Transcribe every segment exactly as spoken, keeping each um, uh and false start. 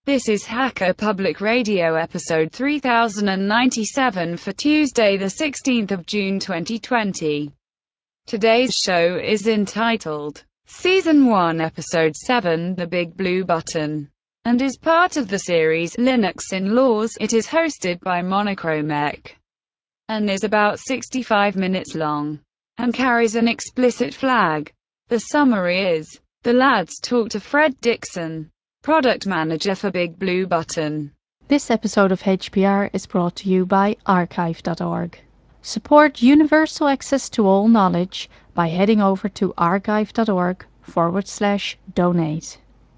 This is Hacker Public Radio episode three thousand ninety-seven for Tuesday the sixteenth of June twenty twenty. Today's show is entitled Season one Episode seven, The Big Blue Button, and is part of the series Linux in Laws. It is hosted by Monochromec and is about sixty-five minutes long and carries an explicit flag. The summary is: the lads talk to Fred Dixon, product manager for Big Blue Button. This episode of H P R is brought to you by archive dot org. Support universal access to all knowledge by heading over to archive dot org forward slash donate.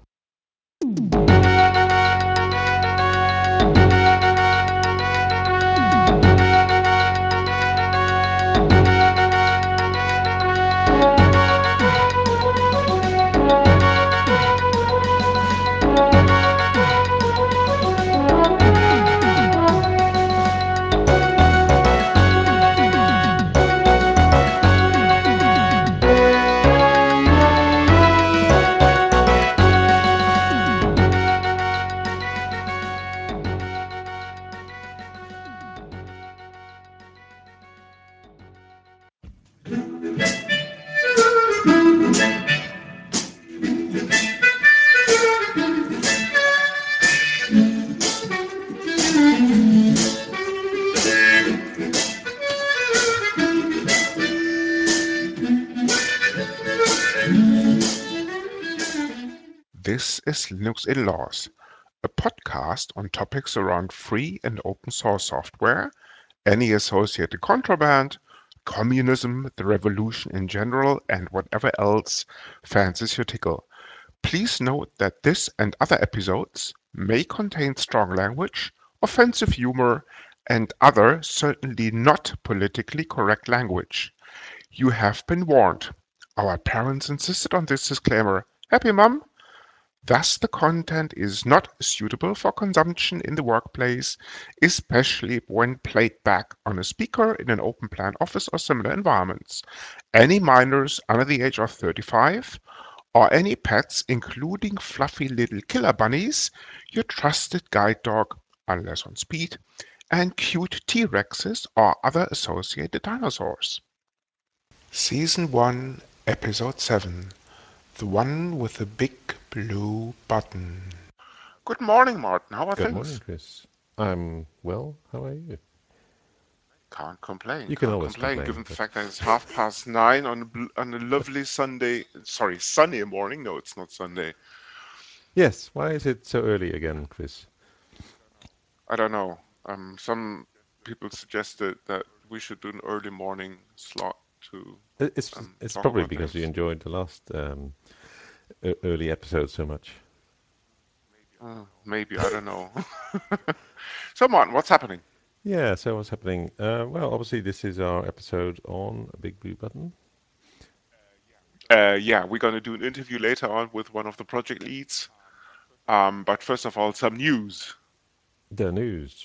This is Linux in Laws, a podcast on topics around free and open source software, any associated contraband, communism, the revolution in general, and whatever else fancies your tickle. Please note that this and other episodes may contain strong language, offensive humor, and other certainly not politically correct language. You have been warned. Our parents insisted on this disclaimer. Happy, Mum? Thus, the content is not suitable for consumption in the workplace, especially when played back on a speaker in an open plan office or similar environments. Any minors under the age of thirty-five, or any pets, including fluffy little killer bunnies, your trusted guide dog, unless on speed, and cute T-Rexes or other associated dinosaurs. Season one, Episode seven. The one with the big blue button. Good morning, Martin. How are Good morning, things? Chris. I'm well. How are you? Can't complain. You can Can't always complain, complain, given the but fact that it's half past nine on a bl- on a lovely Sunday. Sorry, sunny morning. No, it's not Sunday. yes. Why is it so early again, Chris? I don't know. Um, some people suggested that we should do an early morning slot to It- It's um, it's talk probably about because you things. enjoyed the last um, e- early episode so much. Uh, maybe I don't know. So, Martin, what's happening? Yeah. So what's happening? Uh, well, obviously this is our episode on Big Blue Button. Uh, yeah, we're going to do an interview later on with one of the project leads. Um, but first of all, some news. The news.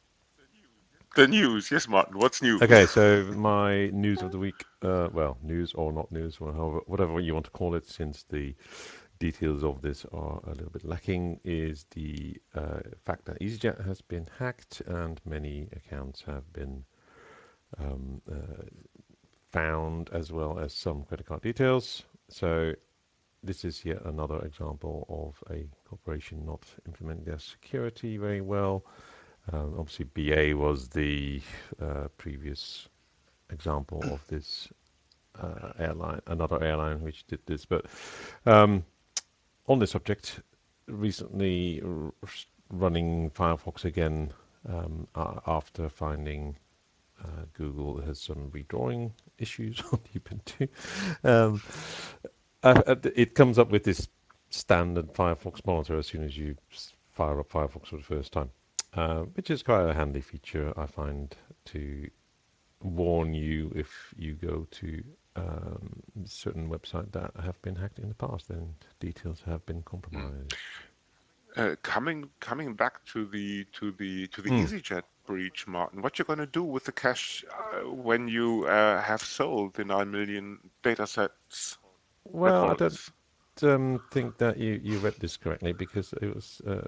The news, yes, Martin. What's new? Okay, so my news of the week, uh, well, news or not news, or however, whatever you want to call it, since the details of this are a little bit lacking, is the uh, fact that EasyJet has been hacked and many accounts have been um, uh, found, as well as some credit card details. So this is yet another example of a corporation not implementing their security very well. Um, obviously, B A was the uh, previous example of this uh, airline, another airline which did this. But um, on this subject, recently r- running Firefox again um, a- after finding uh, Google has some redrawing issues on Ubuntu. Um, uh, uh, it comes up with this standard Firefox monitor as soon as you s- fire up Firefox for the first time, uh, which is quite a handy feature, I find, to warn you if you go to um, certain websites that have been hacked in the past and details have been Mm. compromised. Uh, coming coming back to the to the to the Mm. EasyJet breach, Martin. What you gonna do with the cash uh, when you uh, have sold the nine million data sets Well, I don't recordings? um, think that you, you read this correctly, because it was uh,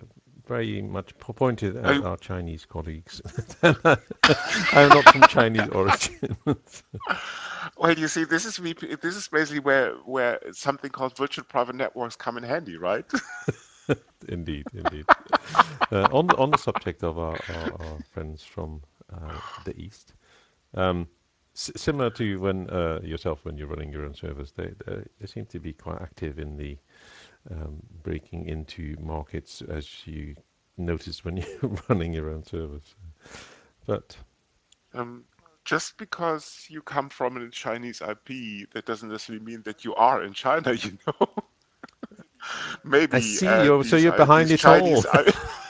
very much po- pointed at I, our Chinese colleagues. I'm not from Chinese origin. well, you see, this is V P, this is basically where where something called virtual private networks come in handy, right? Indeed, indeed. Uh, on the on the subject of our, our, our friends from uh, the East, um, s- similar to when uh, yourself when you're running your own servers, they, they they seem to be quite active in the um, breaking into markets, as you notice when you're running your own servers. But Um, just because you come from a Chinese I P, that doesn't necessarily mean that you are in China, you know. I Maybe see uh, you, so these you're uh, behind these it all. Chinese I-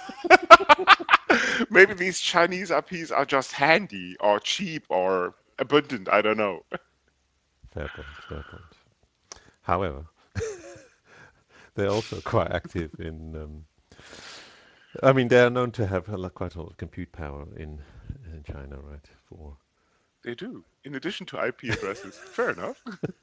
maybe these Chinese I Ps are just handy or cheap or abundant. I don't know. Fair point, fair point. However, they're also quite active in. Um, I mean, they are known to have a, lo- quite a lot of compute power in in China, right? For They do. In addition to I P addresses. Fair enough.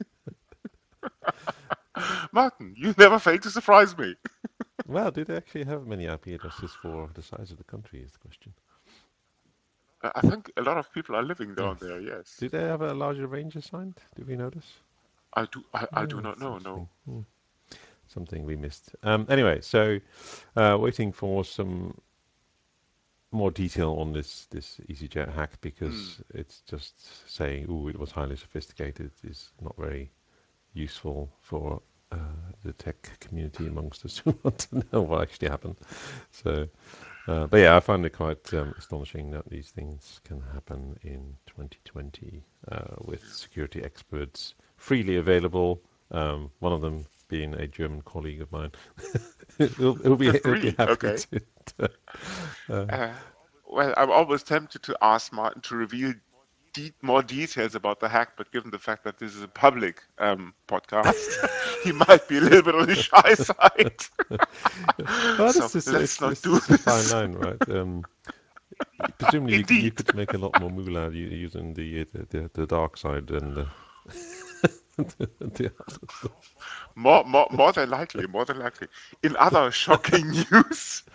Martin, you never fail to surprise me. well, do they actually have many I P addresses for the size of the country? Is the question. Uh, I think a lot of people are living down Yes. there. Yes. Do they have a larger range assigned? Do we notice? I do. I, I do Oh, not that's know. interesting. No. Hmm. Something we missed. Um, anyway, so uh, waiting for some more detail on this this EasyJet hack Hmm. because it's just saying, "Oh, it was highly sophisticated," is not very useful for uh, the tech community amongst us who want to know what actually happened. So, uh, but yeah, I find it quite um, astonishing that these things can happen in twenty twenty uh, with security experts freely available. Um, one of them being a German colleague of mine, he'll, he'll be he'll be Really? happy Okay. to. to uh, Uh, well, I'm always tempted to ask Martin to reveal de more details about the hack, but given the fact that this is a public um, podcast, he might be a little bit on the shy side. well, So this is let's it's not this do is a fine this. line, right? Um, presumably, you could you Indeed. could make a lot more moolah u- using the the, the, the dark side and the, the other stuff. More, more, more than likely, more than likely. In other shocking news,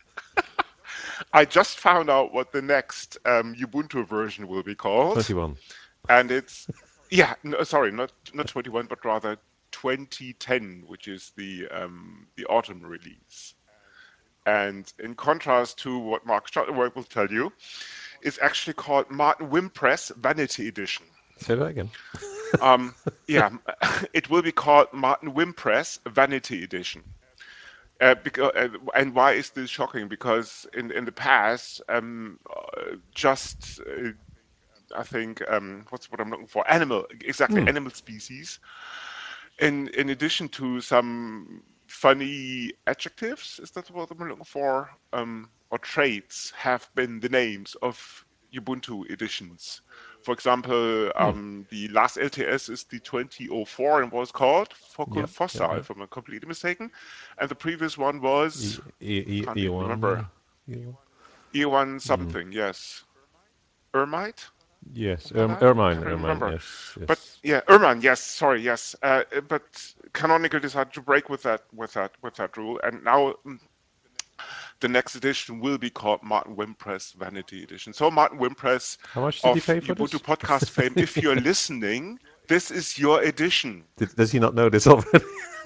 I just found out what the next um, Ubuntu version will be called, Twenty-one. and it's yeah, no, sorry, not not twenty-one, but rather twenty ten, which is the um, the autumn release. And in contrast to what Mark Shuttleworth will tell you, it's actually called Martin Wimpress Vanity Edition. Say that again. Um, yeah, it will be called Martin Wimpress Vanity Edition. Uh, because, uh, and why is this shocking? Because in in the past, um, uh, just uh, I think um, what's what I'm looking for? Animal, exactly, Hmm. animal species. In in addition to some funny adjectives, is that what I'm looking for? Um, or traits have been the names of Ubuntu editions. For example, Hmm. um, the last L T S is the twenty oh four and was called Focul Yep. Yep. Fossa, Yep. if I'm not completely mistaken. And the previous one was, E E E can't E even remember, one. E one. E one Hmm. something, yes. Ermite? Yes. Something like Erm, that? Ermine. Can't even Ermine. remember. Yes. But Yes. yeah, Erman, yes, sorry, yes. Uh, but Canonical decided to break with that with that with that rule, and now mm, the next edition will be called Martin Wimpress Vanity Edition. So Martin Wimpress How much did he of pay for Ubuntu this? podcast fame, if you're listening, this is your edition. Did, does he not know this already?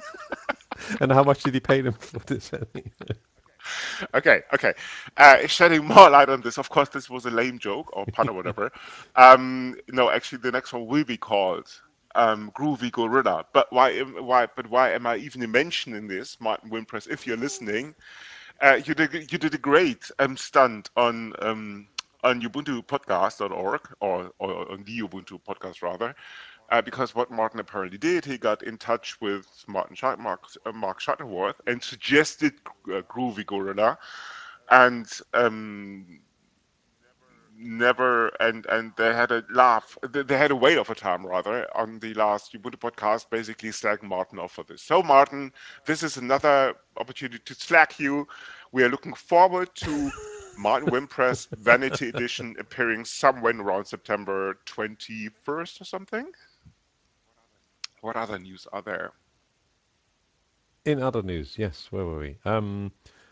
And how much did he pay them for this? Okay, okay. Uh, shedding more light on this, of course, this was a lame joke or pun or whatever. Um, no, actually, the next one will be called um, Groovy Gorilla. But why? am- Why? But why am I even mentioning this, Martin Wimpress? If you're listening, uh, you did you did a great um, stunt on um, on Ubuntu Podcast dot org or, or on the Ubuntu podcast rather, uh, because what Martin apparently did, he got in touch with Martin Shutt- Mark, uh, Mark Shuttleworth and suggested uh, Groovy Gorilla, and um, never and and they had a laugh. They they had a whale of a time rather on the last Ubuntu podcast, basically slagging Martin off for this. So Martin, this is another opportunity to slack you. We are looking forward to Martin Wimpress Vanity Edition appearing somewhere around September twenty-first or something. What other news are there? In other news, yes, where were we? Um,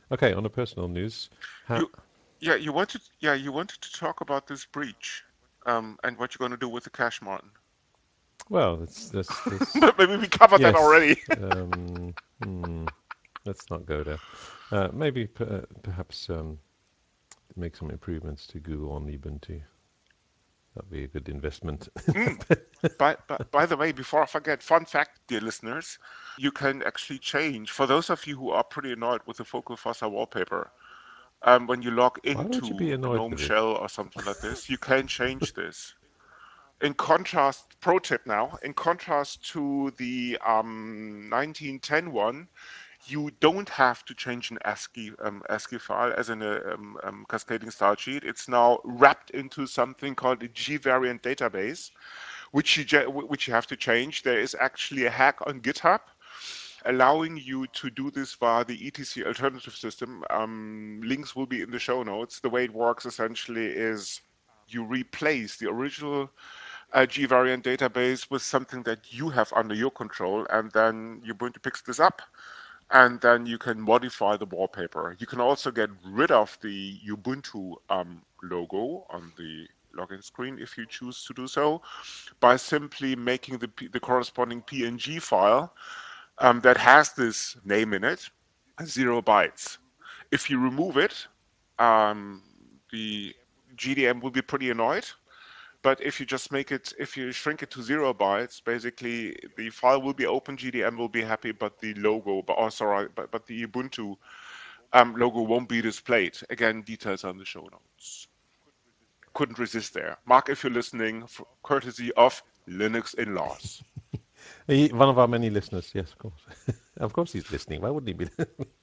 Okay, on a personal news, ha- You, yeah, you wanted, yeah, you wanted to talk about this breach, um, and what you're going to do with the cash, Martin. well, that's that's this. But maybe we covered that Yes. already. Um, hmm, let's not go there. Uh, maybe p- uh, perhaps um, make some improvements to Google on Ubuntu. That'd be a good investment. Mm. By, by, by the way, before I forget, fun fact, dear listeners, you can actually change. For those of you who are pretty annoyed with the Focal Fossa wallpaper, um, when you log Why would you be into a annoyed GNOME with it? shell or something like this, you can change this. In contrast, pro tip now, in contrast to the um, nineteen ten one, you don't have to change an ASCII um, ASCII file as in a um, um, cascading style sheet. It's now wrapped into something called a G-variant database, which you which you have to change. There is actually a hack on GitHub allowing you to do this via the E T C alternative system. Um, links will be in the show notes. The way it works essentially is you replace the original uh, G-variant database with something that you have under your control, and then Ubuntu picks this up, and then you can modify the wallpaper. You can also get rid of the Ubuntu um, logo on the login screen if you choose to do so by simply making the, the corresponding P N G file um, that has this name in it zero bytes. If you remove it, um, the G D M will be pretty annoyed. But if you just make it, if you shrink it to zero bytes, basically the file will be open, G D M will be happy, but the logo, but oh, sorry, but, but the Ubuntu um, logo won't be displayed. Again, details on the show notes. Couldn't resist there. Mark, if you're listening, for courtesy of Linux in-laws. He, one of our many listeners, yes, of course. Of course he's listening. Why wouldn't he be?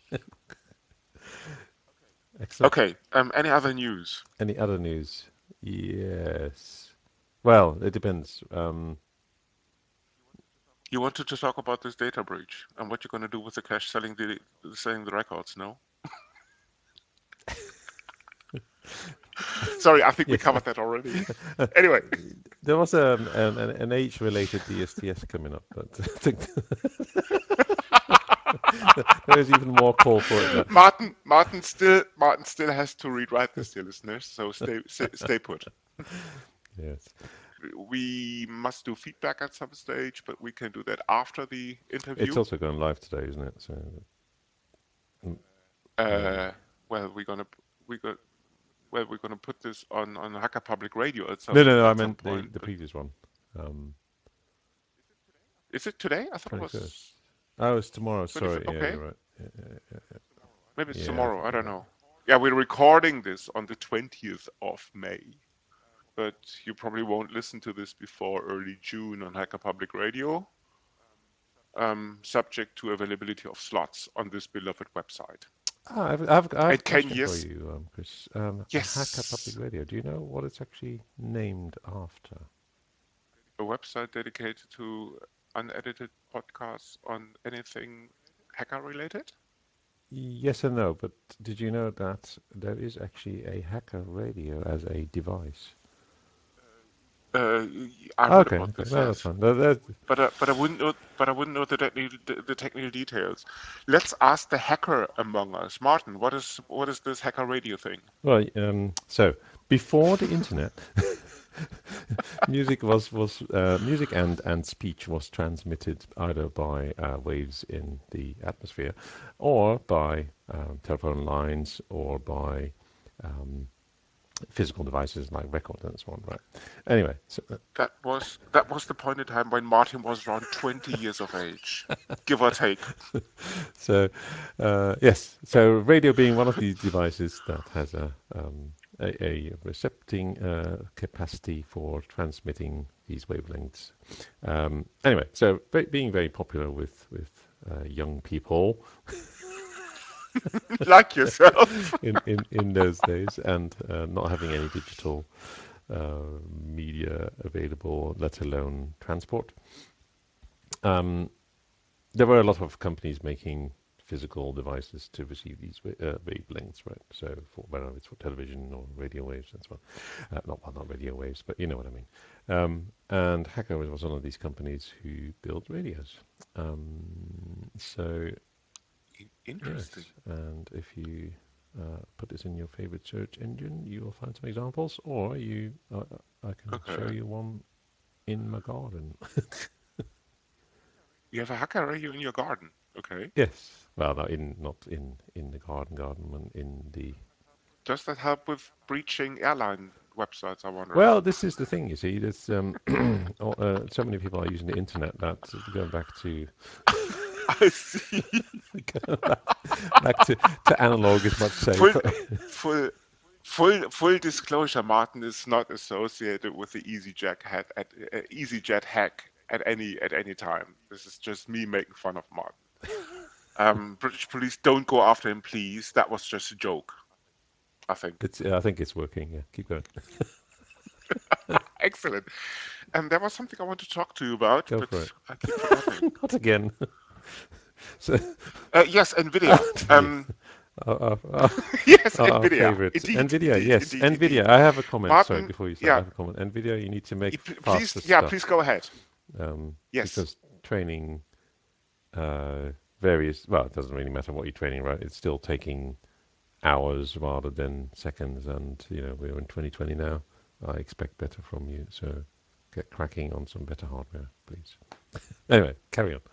Excellent. Okay, um, any other news? Any other news? Yes. Well, it depends. Um, You wanted to talk about this data breach and what you're going to do with the cache selling the selling the records, no? Sorry, I think we yes. covered that already. Anyway, There was um, an, an, an age-related D S T S coming up, but I think there is even more call for it now. Martin, Martin still, Martin still has to rewrite this, dear listeners. So stay, stay, stay put. Yes. We must do feedback at some stage, but we can do that after the It's interview. also going live today, isn't it? So, mm, um, Uh, well, we're gonna we got well we're gonna put this on on Hacker Public Radio at no, some no, no. I at some meant the point. the But previous one, um, is it today? I thought it twenty-first. was Oh, it's tomorrow. twenty-fifth. Sorry. Yeah, Okay, you're right. Yeah, yeah, maybe it's yeah. Yeah, I tomorrow. think I you're don't right. know. Yeah, we're recording this on the twentieth of May, but you probably won't listen to this before early June on Hacker Public Radio, um, subject to availability of slots on this beloved website. Ah, I've, I've, I have a And can question for yes, you, um, Chris. Um, Hacker Public yes, Radio. Do you know what it's actually named after? a website dedicated to unedited podcasts on anything hacker related? Yes and no, but did you know that there is actually a Hacker Radio as a device? Uh, I read Okay, about okay, this, no, that's yes, fine. That, that, but uh, but I wouldn't know, but I wouldn't know the, technical the, the technical details. Let's ask the hacker among us, Martin. What is what is this hacker radio thing? well, um, so before the internet, music was was uh, music and and speech was transmitted either by uh, waves in the atmosphere, or by um, telephone lines, or by um, physical devices like record and so on. Right. Anyway, so, uh, That was that was the point in time when Martin was around twenty years of age, give or take. so uh, yes, so radio being one of these devices that has a um, a, a recepting uh, capacity for transmitting these wavelengths. Um, anyway, so be- being very popular with with uh, young people Like yourself. in, in, in those days, and uh, not having any digital uh, media available, let alone transport. Um, there were a lot of companies making physical devices to receive these wa- uh, wavelengths, right? So, for, whether it's for television or radio waves and so on. Uh, not well, not radio waves, but you know what I mean. Um, and Hacker was one of these companies who built radios. Um, so Interesting. Yes, and if you uh, put this in your favorite search engine, you will find some examples, or you, uh, I can show Okay. you one in my garden. You have a hacker radio in your garden. Okay. Yes, well, no, in not in in the garden, garden, but in the. Does that help with breaching airline websites, I wonder? Well, this is the thing, you see. There's um, oh, uh, so many people are using the internet that going back to I see. going back, back to, to analog is much Full, safer. full, full, full disclosure, Martin is not associated with the EasyJet hack at uh, EasyJet hack at any at any time. This is just me making fun of Martin. Um, British police, don't go after him, please. That was just a joke, I think. It's I think it's working. Yeah, keep going. Excellent. And there was something I want to talk to you about, Go but for it. I keep forgetting. Not again. So, Uh, yes, Nvidia. Nvidia. Um, Our, our, our, yes, our Nvidia. favorite. Indeed, Nvidia, indeed, yes. indeed, indeed. Nvidia. I have a comment. Sorry, Martin, before you start, I yeah, have a comment. Nvidia, you need to make y- p- faster please, yeah, please stuff. go ahead. Um, Yes. because training uh, various, well, it doesn't really matter what you're training, right? It's still taking hours rather than seconds. And, you know, we're in twenty twenty now. I expect better from you. So get cracking on some better hardware, please. Anyway, carry on.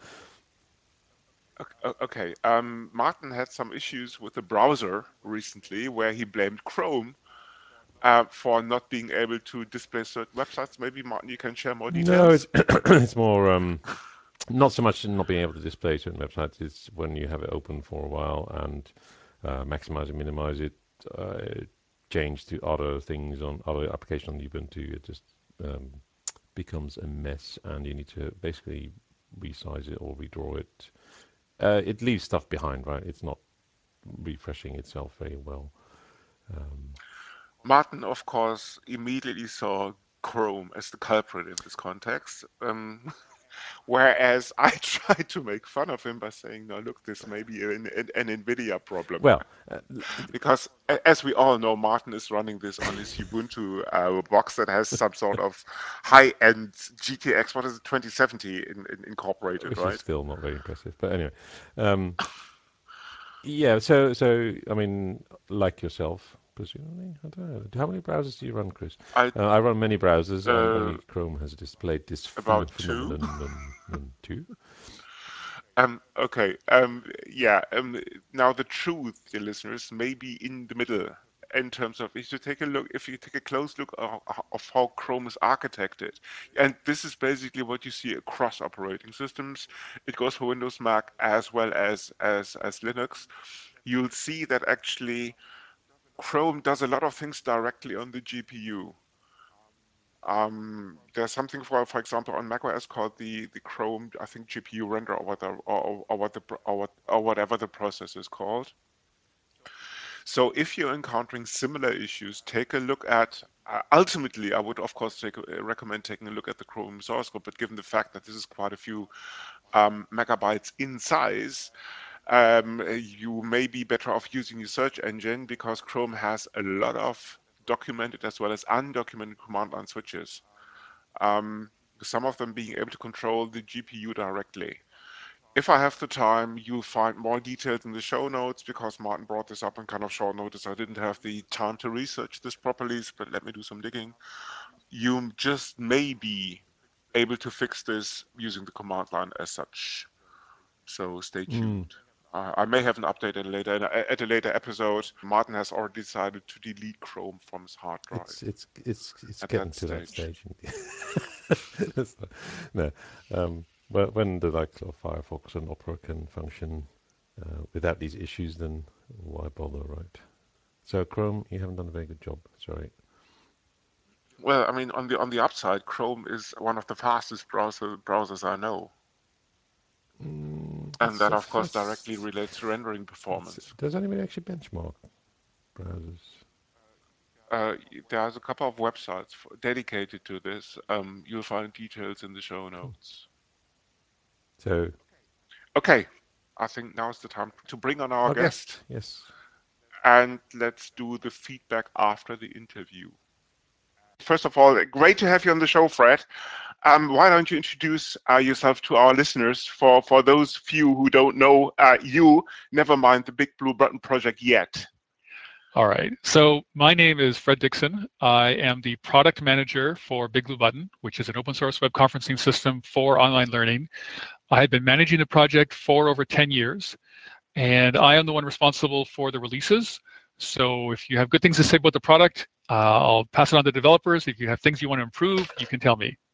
Ok- o- Okay. Um, Martin had some issues with the browser recently where he blamed Chrome uh, for not being able to display certain websites. Maybe, Martin, you can share more No, it's details? it's more um, not so much not being able to display certain websites. It's when you have it open for a while and uh, maximize and minimize it, uh, change to other things on other applications on Ubuntu. It just um, becomes a mess, and you need to basically resize it or redraw it. Uh, it leaves stuff behind, right? It's not refreshing itself very well. Um, Martin, of course, immediately saw Chrome as the culprit in this context. Um, whereas I tried to make fun of him by saying, no, look, this may be an, an, an NVIDIA problem. well, uh, Because a- as we all know, Martin is running this on his Ubuntu uh, box that has some sort of high-end G T X, what is it, twenty seventy in, in, incorporated, which is right? still not very impressive. But anyway, um, yeah. So, so I mean, like yourself, presumably. I don't know. How many browsers do you run, Chris? I Uh, I run many browsers, and uh, only Chrome has displayed this about phen- two. phenomenon too. Um, okay. Um, yeah. Um, now the truth, dear listeners, may be in the middle in terms of if you take a look, if you take a close look of, of how Chrome is architected, and this is basically what you see across operating systems. It goes for Windows, Mac, as well as as as Linux. You'll see that actually Chrome does a lot of things directly on the G P U. Um, there's something for, for example, on macOS called the the Chrome, I think G P U render or whatever, or, or what the pro- or, what, or whatever the process is called. So if you're encountering similar issues, take a look at. Uh, ultimately, I would of course take, a- recommend taking a look at the Chrome source code. But given the fact that this is quite a few um, megabytes in size, um, you may be better off using your search engine because Chrome has a lot of documented as well as undocumented command line switches. Um, some of them being able to control the G P U directly. If I have the time, you'll find more details in the show notes because Martin brought this up in kind of short notice. I didn't have the time to research this properly, but let me do some digging. You just may be able to fix this using the command line as such. So stay Mm. tuned. Uh, I may have an update at a later at a later episode. Martin has already decided to delete Chrome from his hard It's drive it's it's it's at getting that to that stage. stage. It's not- no, um, but when the likes of Firefox and Opera can function uh, without these issues, then why bother, right? So Chrome, you haven't done a very good job. Sorry. Well, I mean, on the on the upside, Chrome is one of the fastest browser browsers I know, Mm, and that's, that of that's course directly that's relates to rendering that's. performance. Does anybody actually benchmark browsers? Uh, there's a couple of websites for, dedicated to this. Um, you'll find details in the show Cool. notes. So Okay, I think now's the time to bring on our our guest, guest, yes. and let's do the feedback after the interview. First of all, great to have you on the show, Fred. Um, why don't you introduce uh, yourself to our listeners for, for those few who don't know uh, you, never mind the Big Blue Button project yet. All right. So my name is Fred Dixon. I am the product manager for Big Blue Button, which is an open source web conferencing system for online learning. I have been managing the project for over ten years, and I am the one responsible for the releases. So if you have good things to say about the product, uh, I'll pass it on to developers. If you have things you want to improve, you can tell me.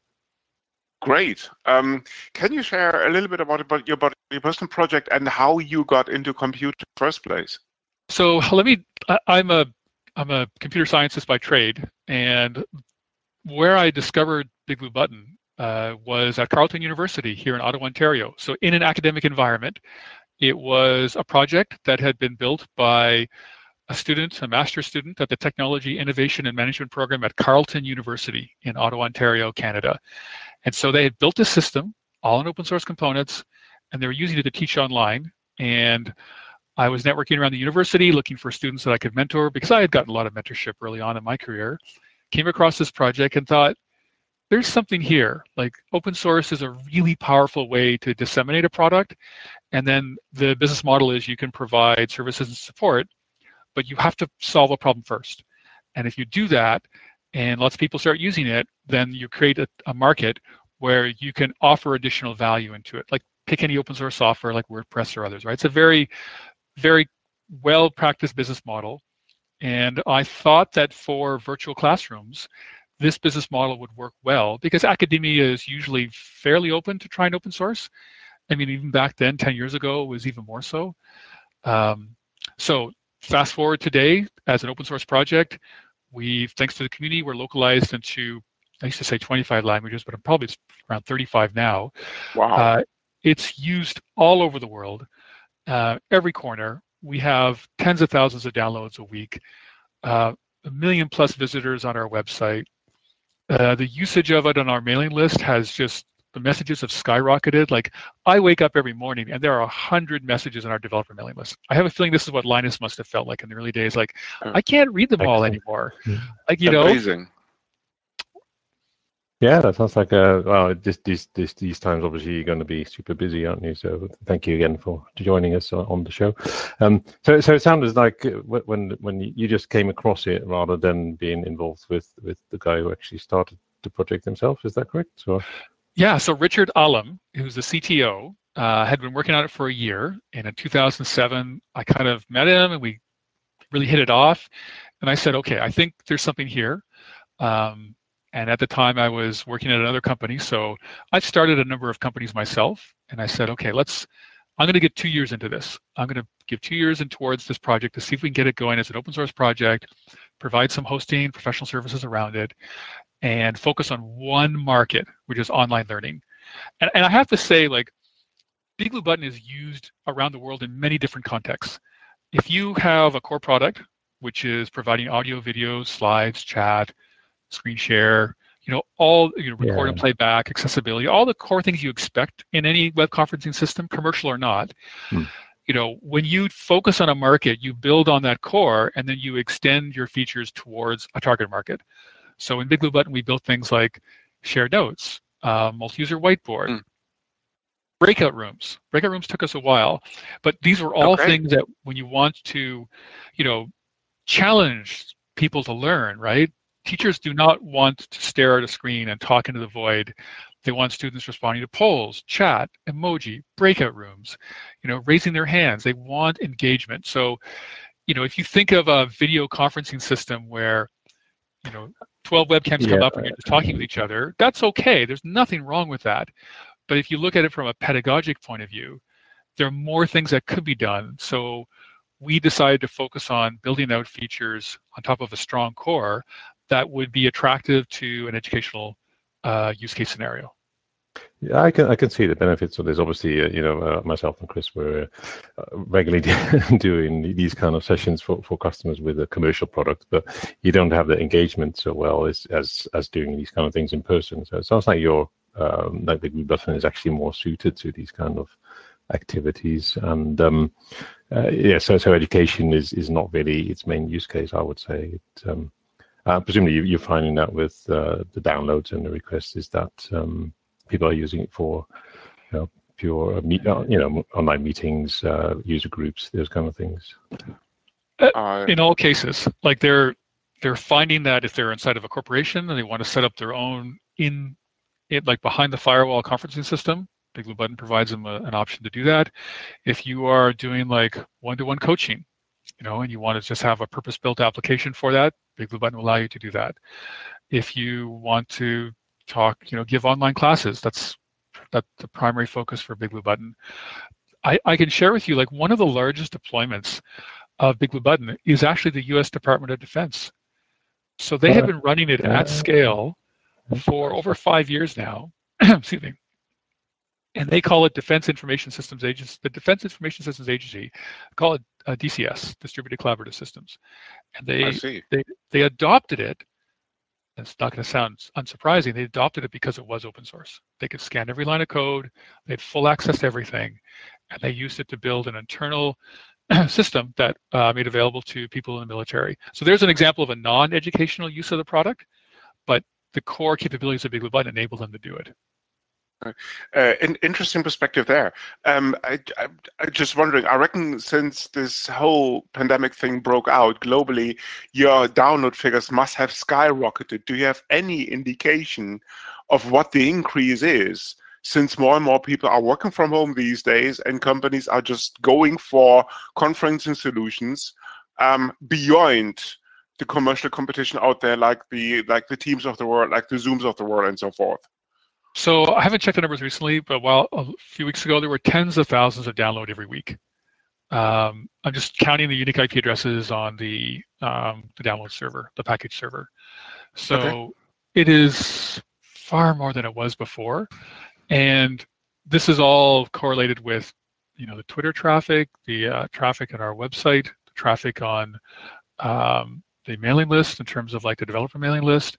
Great. Um, can you share a little bit about, about, your, about your personal project and how you got into compute in the first place? So let me, I, I'm a, I'm a computer scientist by trade, and where I discovered Big Blue Button uh, was at Carleton University here in Ottawa, Ontario. So in an academic environment, it was a project that had been built by a student, a master's student at the Technology Innovation and Management Program at Carleton University in Ottawa, Ontario, Canada. And so they had built a system, all in open source components, and they were using it to teach online. And I was networking around the university looking for students that I could mentor because I had gotten a lot of mentorship early on in my career. Came across this project and thought, there's something here. Like, open source is a really powerful way to disseminate a product. And then the business model is you can provide services and support, but you have to solve a problem first. And if you do that, and lots of people start using it, then you create a, a market where you can offer additional value into it. Like, pick any open source software like WordPress or others, right? It's a very, very well-practiced business model. And I thought that for virtual classrooms, this business model would work well because academia is usually fairly open to trying open source. I mean, even back then, ten years ago, it was even more so. Um, so fast forward today, as an open source project, we've, thanks to the community, we're localized into, I used to say twenty-five languages, but I'm probably around thirty-five now. Wow. Uh, it's used all over the world, uh, every corner. We have tens of thousands of downloads a week, uh, a million plus visitors on our website. Uh, the usage of it on our mailing list has just, the messages have skyrocketed. Like, I wake up every morning and there are a hundred messages on our developer mailing list. I have a feeling this is what Linus must have felt like in the early days. Like, I can't read them all Excellent. anymore. Mm. Like, you know, Amazing. Yeah, that sounds like a, well, this, this, this, these times, obviously, you're going to be super busy, aren't you? So thank you again for joining us on the show. Um, so, so it sounded like when, when you just came across it rather than being involved with, with the guy who actually started the project himself. Is that correct? Or? Yeah, so Richard Allam, who's the C T O, uh, had been working on it for a year. And in two thousand seven, I kind of met him and we really hit it off. And I said, okay, I think there's something here. Um, and at the time I was working at another company. So I started a number of companies myself. And I said, okay, let's, I'm going to get two years into this. I'm going to give two years in towards this project to see if we can get it going as an open source project, provide some hosting, professional services around it, and focus on one market, which is online learning. And, and I have to say, like, Big Blue Button is used around the world in many different contexts. If you have a core product, which is providing audio, video, slides, chat, screen share, you know, all, you know, record Yeah. and play back, accessibility, all the core things you expect in any web conferencing system, commercial or not. Hmm. You know, when you focus on a market, you build on that core and then you extend your features towards a target market. So in Big Blue Button, we built things like shared notes, uh, multi-user whiteboard, Mm. breakout rooms. Breakout rooms took us a while, but these were all Okay. things that when you want to, you know, challenge people to learn, right? Teachers do not want to stare at a screen and talk into the void. They want students responding to polls, chat, emoji, breakout rooms, you know, raising their hands. They want engagement. So, you know, if you think of a video conferencing system where, you know, twelve webcams Yeah. come up and you're just talking with each other, that's okay. There's nothing wrong with that. But if you look at it from a pedagogic point of view, there are more things that could be done. So we decided to focus on building out features on top of a strong core that would be attractive to an educational uh, use case scenario. Yeah, I can I can see the benefits of this. Obviously, uh, you know, uh, myself and Chris were uh, regularly doing these kind of sessions for, for customers with a commercial product, but you don't have the engagement so well as as, as doing these kind of things in person. So it sounds like your um, like the Blue Button is actually more suited to these kind of activities. And um, uh, yeah, so so education is is not really its main use case, I would say. It, um, Uh, presumably, you, you're finding that with uh, the downloads and the requests is that um, people are using it for, you know, pure uh, meet, uh, you know, online meetings, uh, user groups, those kind of things. Uh, Uh, in all cases, like they're they're finding that if they're inside of a corporation and they want to set up their own in it, like behind the firewall conferencing system, Big Blue Button provides them a, an option to do that. If you are doing like one-to-one coaching, you know, and you want to just have a purpose-built application for that, Big Blue Button will allow you to do that. If you want to talk, you know, give online classes, that's that's the primary focus for Big Blue Button. I, I can share with you, like, one of the largest deployments of Big Blue Button is actually the U S Department of Defense. So they have been running it at scale for over five years now. Excuse me. And they call it Defense Information Systems Agency. The Defense Information Systems Agency call it uh, D C S, Distributed Collaborative Systems. And I they see. they they adopted it. It's not going to sound unsurprising. They adopted it because it was open source. They could scan every line of code. They had full access to everything, and they used it to build an internal system that uh, made available to people in the military. So there's an example of a non-educational use of the product, but the core capabilities of Big Blue Button enable them to do it. Uh, an interesting perspective there. Um, I, I, I just wondering, I reckon since this whole pandemic thing broke out globally, your download figures must have skyrocketed. Do you have any indication of what the increase is, since more and more people are working from home these days and companies are just going for conferencing solutions um, beyond the commercial competition out there, like the like the Teams of the world, like the Zooms of the world, and so forth? So I haven't checked the numbers recently, but while a few weeks ago, there were tens of thousands of download every week. Um, I'm just counting the unique I P addresses on the um, the download server, the package server. So Okay. it is far more than it was before, and this is all correlated with, you know, the Twitter traffic, the uh, traffic on our website, the traffic on um, the mailing list in terms of like the developer mailing list.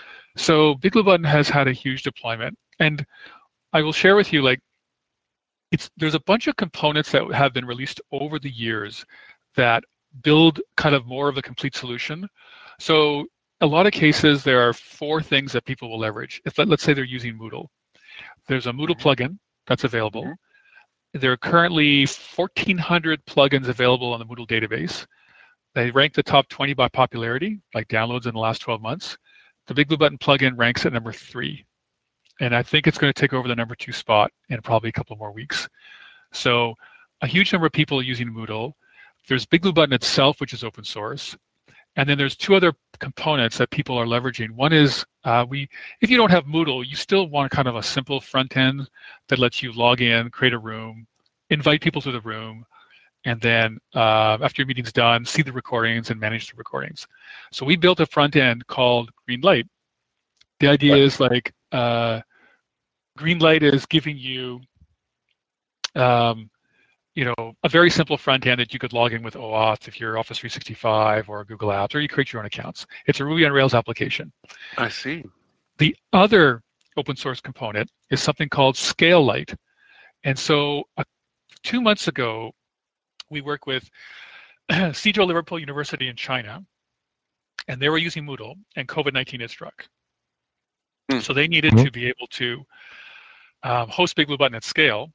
So Big Blue Button has had a huge deployment, and I will share with you, like, it's there's a bunch of components that have been released over the years that build kind of more of a complete solution. So a lot of cases, there are four things that people will leverage. If let's say they're using Moodle, there's a Moodle Mm-hmm. plugin that's available. Mm-hmm. There are currently fourteen hundred plugins available on the Moodle database. They rank the top twenty by popularity, like downloads in the last twelve months. The Big Blue Button plugin ranks at number three. And I think it's going to take over the number two spot in probably a couple more weeks. So a huge number of people are using Moodle. There's Big Blue Button itself, which is open source. And then there's two other components that people are leveraging. One is uh, we, if you don't have Moodle, you still want kind of a simple front end that lets you log in, create a room, invite people to the room, and then uh, after your meeting's done, see the recordings and manage the recordings. So we built a front end called Greenlight. The idea Right. is like, uh, Greenlight is giving you, um, you know, a very simple front end that you could log in with OAuth if you're Office three sixty-five or Google Apps, or you create your own accounts. It's a Ruby on Rails application. I see. The other open source component is something called ScaleLight. And so uh, two months ago, we worked with Cedro Liverpool University in China, and they were using Moodle, and COVID nineteen had struck. Mm. So they needed Mhm. to be able to um, host Big Blue Button at scale.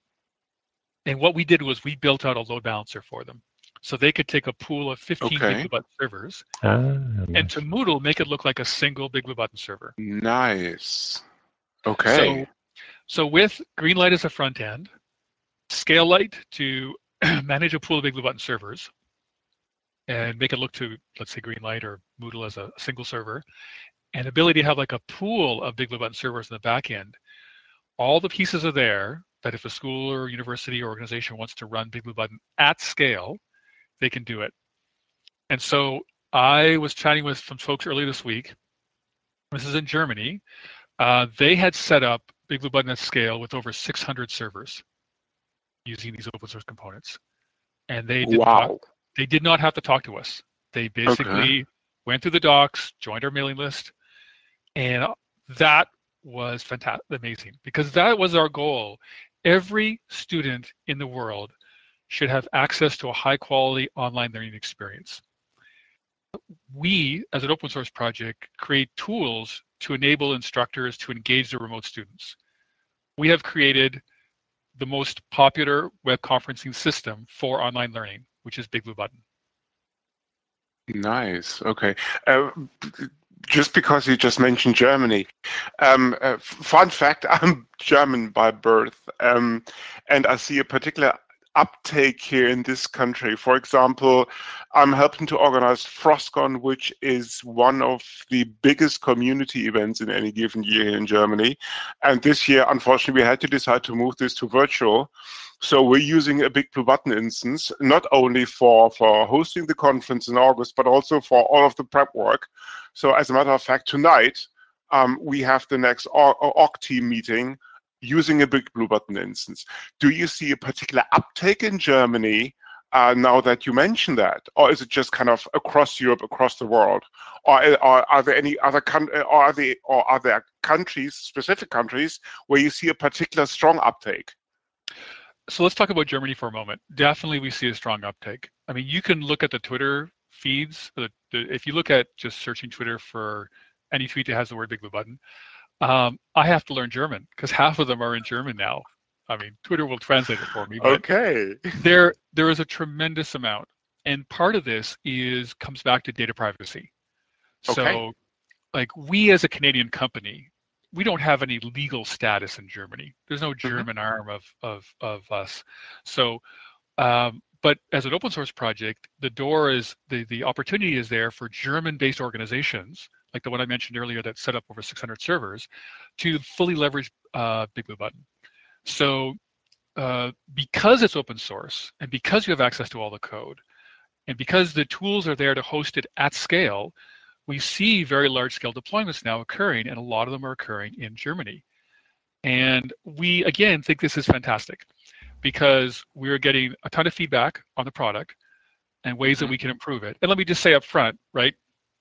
And what we did was we built out a load balancer for them. So they could take a pool of fifteen Big Okay. Blue Button servers Ah, and nice. to Moodle make it look like a single Big Blue Button server. Nice. Okay. So, so with Greenlight as a front end, ScaleLight to manage a pool of Big Blue Button servers and make it look to, let's say, Greenlight or Moodle as a single server, and ability to have like a pool of Big Blue Button servers in the back end. All the pieces are there that if a school or university or organization wants to run Big Blue Button at scale, they can do it. And so I was chatting with some folks earlier this week. This is in Germany. Uh, they had set up Big Blue Button at scale with over six hundred servers using these open source components. And they didn't talk, Wow. they did not have to talk to us. They Okay. basically went through the docs, joined our mailing list, and that was fantastic, amazing, because that was our goal. Every student in the world should have access to a high quality online learning experience. we, as an open source project, create tools to enable instructors to engage their remote students. We have created the most popular web conferencing system for online learning, which is Big Blue Button. Nice. Okay. Uh, just because you just mentioned Germany, um, uh, fun fact: I'm German by birth, um, and I see a particular uptake here in this country. For example, I'm helping to organize Frostcon, which is one of the biggest community events in any given year here in Germany. And this year, unfortunately, we had to decide to move this to virtual. So we're using a Big Blue Button instance, not only for, for hosting the conference in August, but also for all of the prep work. So as a matter of fact, tonight, um, we have the next org team meeting using a Big Blue Button instance. Do you see a particular uptake in Germany uh, now that you mention that? Or is it just kind of across Europe, across the world? Or, or are there any other countries, or are there, or are there countries, specific countries, where you see a particular strong uptake? So let's talk about Germany for a moment. Definitely we see a strong uptake. I mean, you can look at the Twitter feeds. The, the, if you look at just searching Twitter for any tweet that has the word Big Blue Button, um, I have to learn German because half of them are in German now. I mean, Twitter will translate it for me, but okay. there there is a tremendous amount. And part of this is comes back to data privacy. So okay. like we as a Canadian company, we don't have any legal status in Germany. There's no German mm-hmm. arm of, of, of us. So, um, but as an open source project, the door is, the, the opportunity is there for German-based organizations, like the one I mentioned earlier that set up over six hundred servers, to fully leverage uh, Big Blue Button. So uh, because it's open source, and because you have access to all the code, and because the tools are there to host it at scale, we see very large-scale deployments now occurring, and a lot of them are occurring in Germany. And we, again, think this is fantastic because we're getting a ton of feedback on the product and ways mm-hmm. that we can improve it. And let me just say up front, right,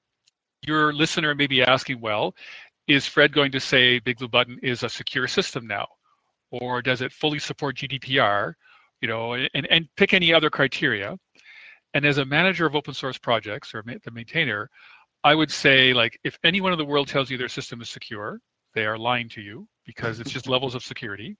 your listener may be asking, well, is Fred going to say Big Blue Button is a secure system now? Or does it fully support G D P R? You know, and, and pick any other criteria. And as a manager of open source projects or the maintainer, I would say, like, if anyone in the world tells you their system is secure, they are lying to you because it's just levels of security.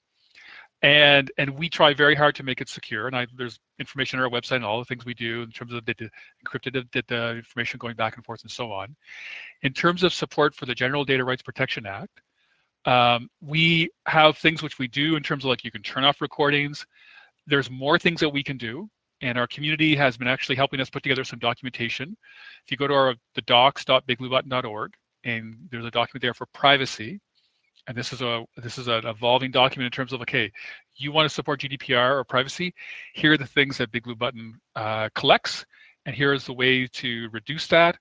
And and we try very hard to make it secure. And I, there's information on our website and all the things we do in terms of the, the encrypted data information going back and forth and so on. In terms of support for the General Data Rights Protection Act, um, we have things which we do in terms of, like, you can turn off recordings. There's more things that we can do. And our community has been actually helping us put together some documentation. If you go to our the docs dot big blue button dot org, and there's a document there for privacy, and this is a this is an evolving document in terms of, okay, you want to support G D P R or privacy, here are the things that Big Blue Button uh, collects, and here is the way to reduce that.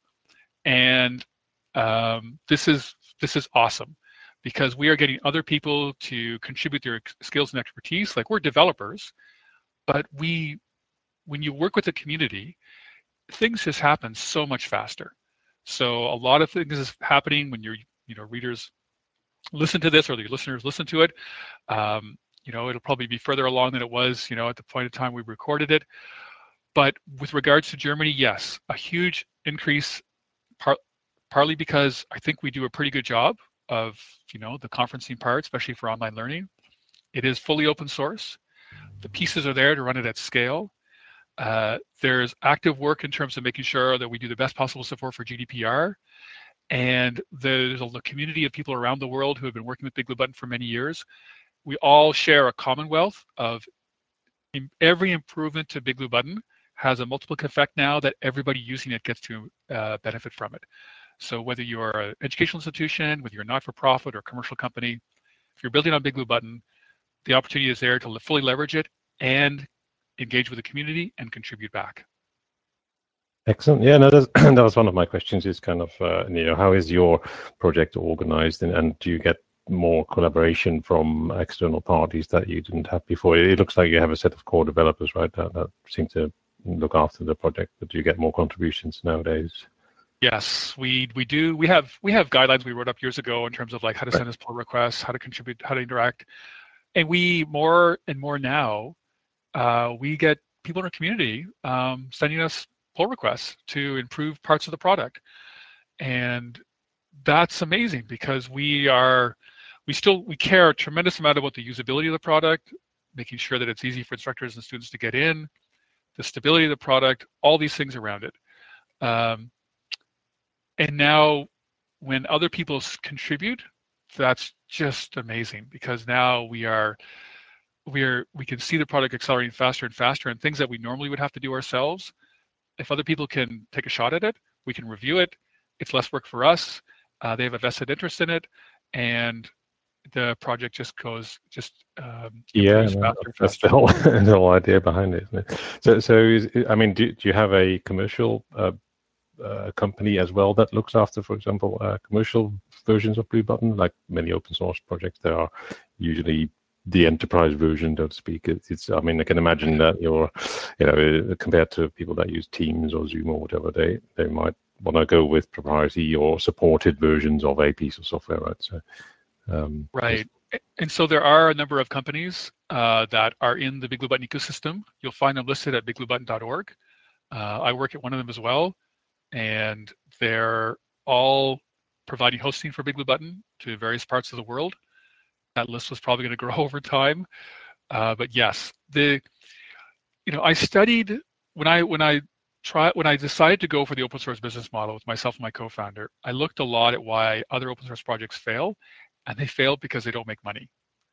And um, this is this is awesome because we are getting other people to contribute their skills and expertise. Like, we're developers, but we when you work with the community, things just happen so much faster. So a lot of things is happening when your you know readers listen to this or the listeners listen to it. Um, you know, it'll probably be further along than it was, you know, at the point of time we recorded it. But with regards to Germany, yes, a huge increase, par partly because I think we do a pretty good job of, you know, the conferencing part, especially for online learning. It is fully open source. The pieces are there to run it at scale. Uh, there's active work in terms of making sure that we do the best possible support for G D P R. And there's a community of people around the world who have been working with Big Blue Button for many years. We all share a commonwealth of every improvement to Big Blue Button has a multiplicative effect now that everybody using it gets to uh, benefit from it. So whether you're an educational institution, whether you're a not-for-profit or commercial company, if you're building on Big Blue Button, the opportunity is there to fully leverage it and engage with the community and contribute back. Excellent. Yeah, no, that's, that was one of my questions. Is kind of, uh, you know, how is your project organized, and, and do you get more collaboration from external parties that you didn't have before? It looks like you have a set of core developers, right, that, that seem to look after the project, but do you get more contributions nowadays? Yes, we we do. We have we have guidelines we wrote up years ago in terms of, like, how to send us pull requests, how to contribute, how to interact, and we more and more now uh, we get people in our community um, sending us pull requests to improve parts of the product. And that's amazing because we are, we still, we care a tremendous amount about the usability of the product, making sure that it's easy for instructors and students to get in, the stability of the product, all these things around it. Um, and now when other people contribute, that's just amazing because now we are, we are, we can see the product accelerating faster and faster, and things that we normally would have to do ourselves, if other people can take a shot at it, we can review it. It's less work for us. Uh, they have a vested interest in it, and the project just goes, just um, Yeah, improves no, faster and that's the faster. whole, the whole idea behind it, isn't it? So, so is, I mean, do, do you have a commercial uh, uh, company as well that looks after, for example, uh, commercial versions of Blue Button? Like many open source projects, there are usually the enterprise version, so to speak. It's, it's, I mean, I can imagine that you're, you know, compared to people that use Teams or Zoom or whatever, they they might want to go with proprietary or supported versions of a piece of software, right? So, um, right. And so there are a number of companies uh, that are in the Big Blue Button ecosystem. You'll find them listed at big blue button dot org. Uh, I work at one of them as well, and they're all providing hosting for Big Blue Button to various parts of the world. That list was probably going to grow over time, uh, but yes, the you know I studied when I when I try when I decided to go for the open source business model with myself and my co-founder. I looked a lot at why other open source projects fail, and they fail because they don't make money.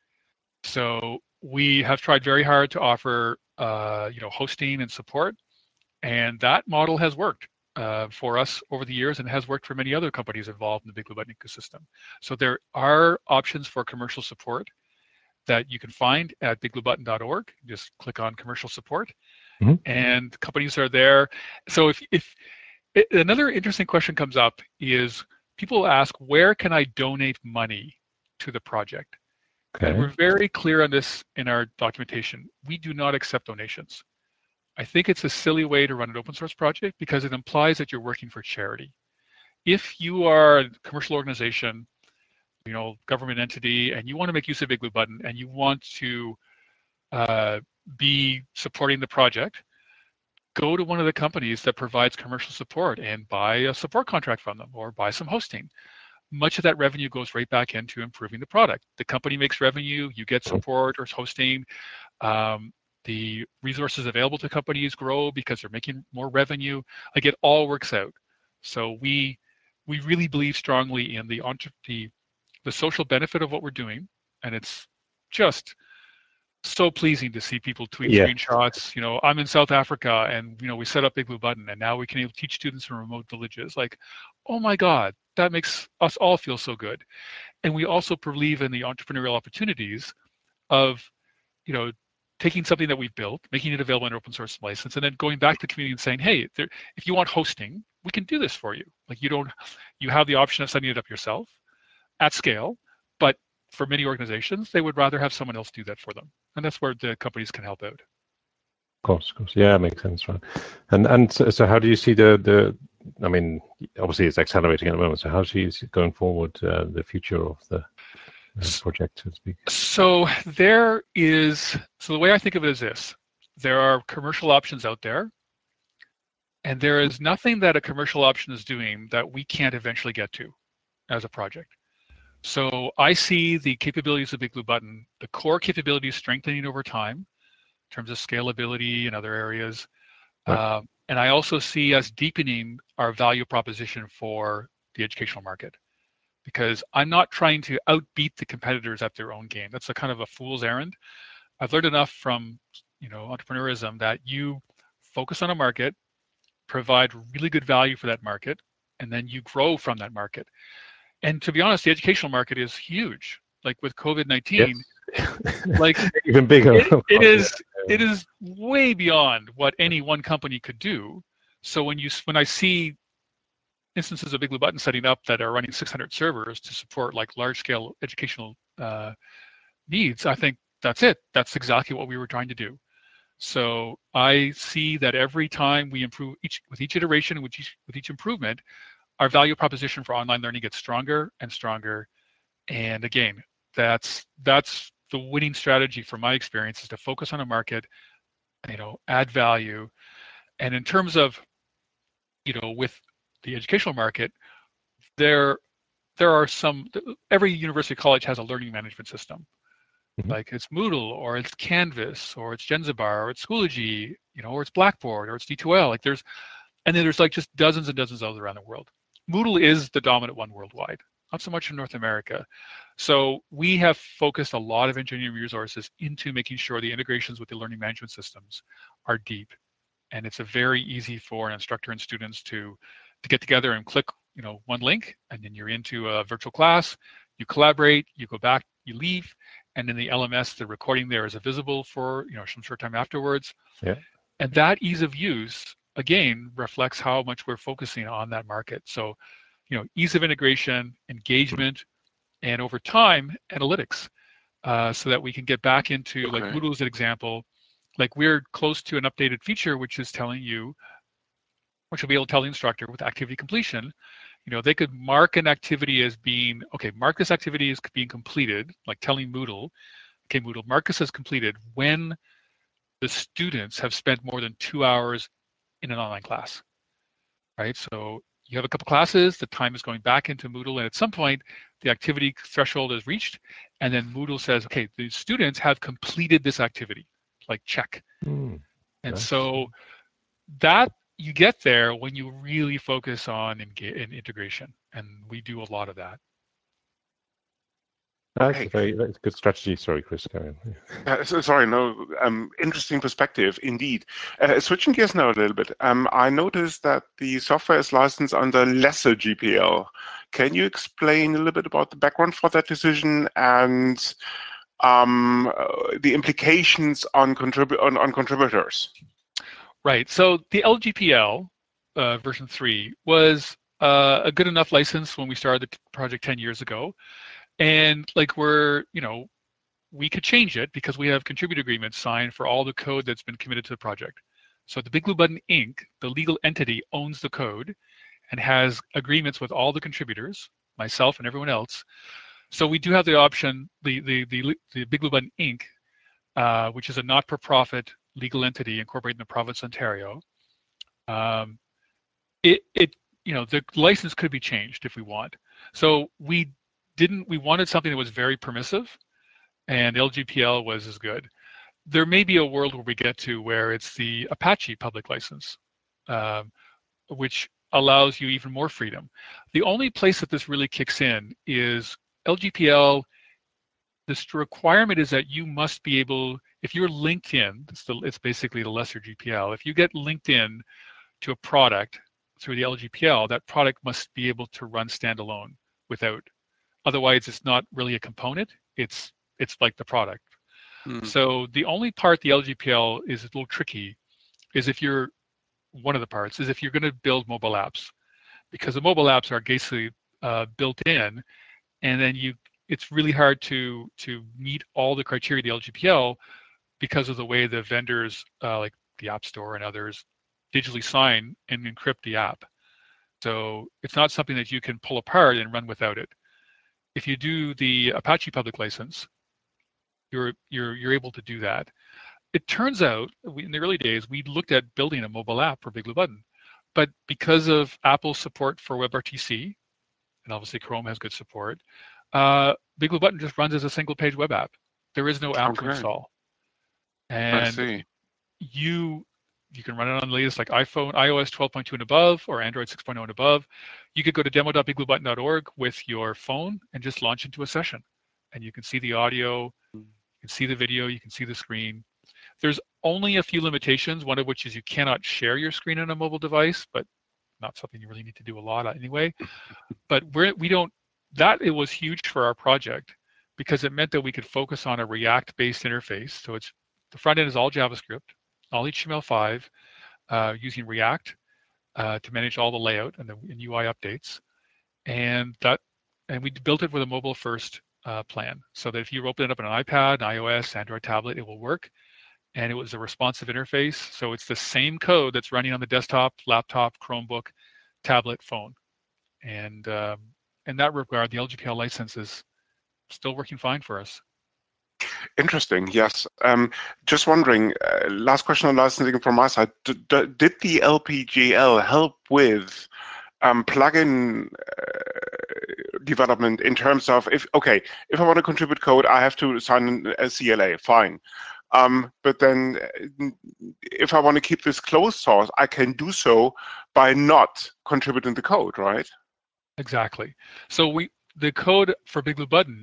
So we have tried very hard to offer uh, you know hosting and support, and that model has worked uh, for us over the years and has worked for many other companies involved in the Big Blue Button ecosystem. So there are options for commercial support that you can find at big blue button dot org. Just click on commercial support, mm-hmm. and companies are there. So if, if it, another interesting question comes up is people ask, where can I donate money to the project? And Okay. we're very clear on this in our documentation. We do not accept donations. I think it's a silly way to run an open source project because it implies that you're working for charity. If you are a commercial organization, you know, government entity, and you want to make use of Big Blue Button and you want to uh, be supporting the project, go to one of the companies that provides commercial support and buy a support contract from them or buy some hosting. Much of that revenue goes right back into improving the product. The company makes revenue, you get support or hosting. Um, the resources available to companies grow because they're making more revenue. Like it all works out. So we we really believe strongly in the the the social benefit of what we're doing, and it's just so pleasing to see people tweet Yeah. screenshots. You know, I'm in South Africa, and you know we set up Big Blue Button, and now we can teach students from remote villages. Like, oh my God, that makes us all feel so good. And we also believe in the entrepreneurial opportunities of, you know, taking something that we've built, making it available in open source license, and then going back to the community and saying, hey, there, if you want hosting, we can do this for you. Like you don't, you have the option of setting it up yourself at scale, but for many organizations, they would rather have someone else do that for them. And that's where the companies can help out. Of course, of course. Yeah, it makes sense, right? And and so, so how do you see the the? I mean, obviously it's accelerating at the moment. So how do you see going forward uh, the future of the uh, project, so to speak? So there is. So the way I think of it is this: there are commercial options out there, and there is nothing that a commercial option is doing that we can't eventually get to as a project. So I see the capabilities of Big Blue Button, the core capabilities strengthening over time in terms of scalability and other areas. Right. Uh, and I also see us deepening our value proposition for the educational market, because I'm not trying to outbeat the competitors at their own game. That's a kind of a fool's errand. I've learned enough from, you know, entrepreneurism that you focus on a market, provide really good value for that market, and then you grow from that market. And to be honest, the educational market is huge. Like with COVID nineteen, Yes. like Even bigger. it, Of it course, is yeah. it is way beyond what any one company could do. So when you when I see instances of Big Blue Button setting up that are running six hundred servers to support like large scale educational uh, needs, I think that's it. That's exactly what we were trying to do. So I see that every time we improve each with each iteration, with each with each improvement, our value proposition for online learning gets stronger and stronger. And again, that's that's the winning strategy from my experience, is to focus on a market, you know, add value. And in terms of you know, with the educational market, there there are some. Every university college has a learning management system. Mhm. Like it's Moodle or it's Canvas or it's Genzabar or it's Schoology, you know, or it's Blackboard or it's D two L. Like there's, and then there's like just dozens and dozens of others around the world. Moodle is the dominant one worldwide, not so much in North America. So we have focused a lot of engineering resources into making sure the integrations with the learning management systems are deep. And it's a very easy for an instructor and students to, to get together and click, you know, one link, and then you're into a virtual class, you collaborate, you go back, you leave, and in the L M S, the recording there is visible for, you know, some short time afterwards. Yeah. And that ease of use, again, reflects how much we're focusing on that market. So, you know, ease of integration, engagement, and over time, analytics, uh, so that we can get back into, like Okay. Moodle as an example, like we're close to an updated feature, which is telling you, which will be able to tell the instructor with activity completion, you know, they could mark an activity as being, okay, mark this activity as being completed, like telling Moodle, okay, Moodle, mark this as completed when the students have spent more than two hours in an online class, right? So you have a couple classes, the time is going back into Moodle, and at some point, the activity threshold is reached, and then Moodle says, okay, the students have completed this activity, like check. Mm, And nice. so that you get there when you really focus on in, in integration, and we do a lot of that. That's Okay. a very that's a good strategy. Sorry, Chris, carry on. Uh, so, sorry, no, um, interesting perspective indeed. Uh, switching gears now a little bit, um, I noticed that the software is licensed under lesser G P L. Can you explain a little bit about the background for that decision and um, uh, the implications on, contribu on, on contributors? Right. So the L G P L uh, version three was uh, a good enough license when we started the project ten years ago, and like we're, you know, we could change it because we have contributor agreements signed for all the code that's been committed to the project. So the Big Blue Button Incorporated, the legal entity, owns the code and has agreements with all the contributors, myself and everyone else. So we do have the option, the the the, the Big Blue Button Incorporated, uh, which is a not-for-profit legal entity incorporated in the province of Ontario. Um, it it you know, the license could be changed if we want. So we didn't. We wanted something that was very permissive, and L G P L was as good. There may be a world where we get to where it's the Apache public license, um, which allows you even more freedom. The only place that this really kicks in is L G P L. This requirement is that you must be able, if you're linked in, it's, the, it's basically the lesser G P L. If you get linked in to a product through the L G P L, that product must be able to run standalone without. Otherwise, it's not really a component. It's it's like the product. Hmm. So the only part the L G P L is a little tricky is if you're, one of the parts is if you're going to build mobile apps, because the mobile apps are basically uh, built in, and then you, it's really hard to to meet all the criteria of the L G P L because of the way the vendors, uh, like the App Store and others, digitally sign and encrypt the app. So it's not something that you can pull apart and run without it. If you do the Apache public license, you're you're you're able to do that. It turns out, we, in the early days, we looked at building a mobile app for Big Blue Button, but because of Apple's support for WebRTC, and obviously Chrome has good support, uh, Big Blue Button just runs as a single page web app. There is no app to Okay, install. I And see. you you can run it on the latest like iPhone, iOS twelve point two and above, or Android six point oh and above. You could go to demo dot big blue button dot org with your phone and just launch into a session. And you can see the audio, you can see the video, you can see the screen. There's only a few limitations, one of which is you cannot share your screen on a mobile device, but not something you really need to do a lot anyway. But we're, we don't, that it was huge for our project because it meant that we could focus on a React-based interface. So it's, the front end is all JavaScript, all H T M L five, uh, using React uh, to manage all the layout and the and U I updates. And that, and we built it with a mobile first uh, plan so that if you open it up on an iPad, an iOS, Android tablet, it will work. And it was a responsive interface. So it's the same code that's running on the desktop, laptop, Chromebook, tablet, phone. And um, in that regard, the L G P L license is still working fine for us. Interesting. Yes. Um, just wondering. Uh, last question on licensing from my side. D d did the L P G L help with um, plugin uh, development in terms of if okay, if I want to contribute code, I have to sign a C L A. Fine. Um, but then, uh, if I want to keep this closed source, I can do so by not contributing the code, right? Exactly. So we the code for Big Blue Button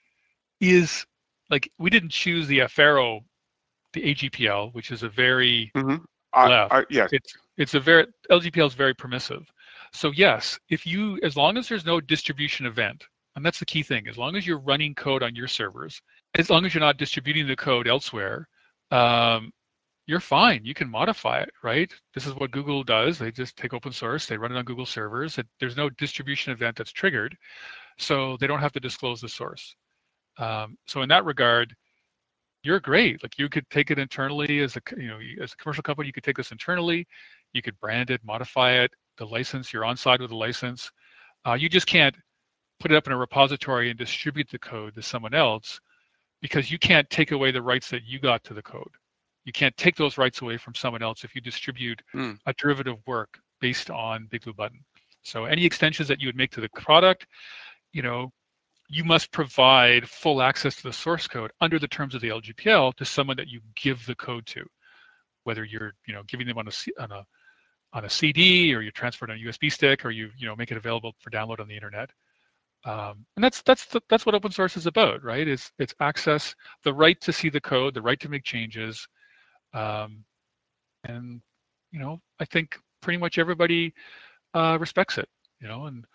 is like we didn't choose the Affero, the A G P L, which is a very Mm-hmm. I, left. I, yes. It's it's a very L G P L is very permissive. So yes, if you as long as there's no distribution event, and that's the key thing, as long as you're running code on your servers, as long as you're not distributing the code elsewhere, um, you're fine. You can modify it, right? This is what Google does. They just take open source, they run it on Google servers. It, there's no distribution event that's triggered, so they don't have to disclose the source. Um, so in that regard, you're great. Like you could take it internally as a you know as a commercial company, you could take this internally, you could brand it, modify it, the license. You're on side with the license. Uh, you just can't put it up in a repository and distribute the code to someone else because you can't take away the rights that you got to the code. You can't take those rights away from someone else if you distribute Mm. a derivative work based on Big Blue Button. So any extensions that you would make to the product, you know, you must provide full access to the source code under the terms of the L G P L to someone that you give the code to, whether you're, you know, giving them on a on a on a C D or you transfer it on a U S B stick or you you know make it available for download on the internet. Um, and that's that's the, that's what open source is about, right? It's it's access, the right to see the code, the right to make changes, um, and you know I think pretty much everybody uh, respects it, you know, and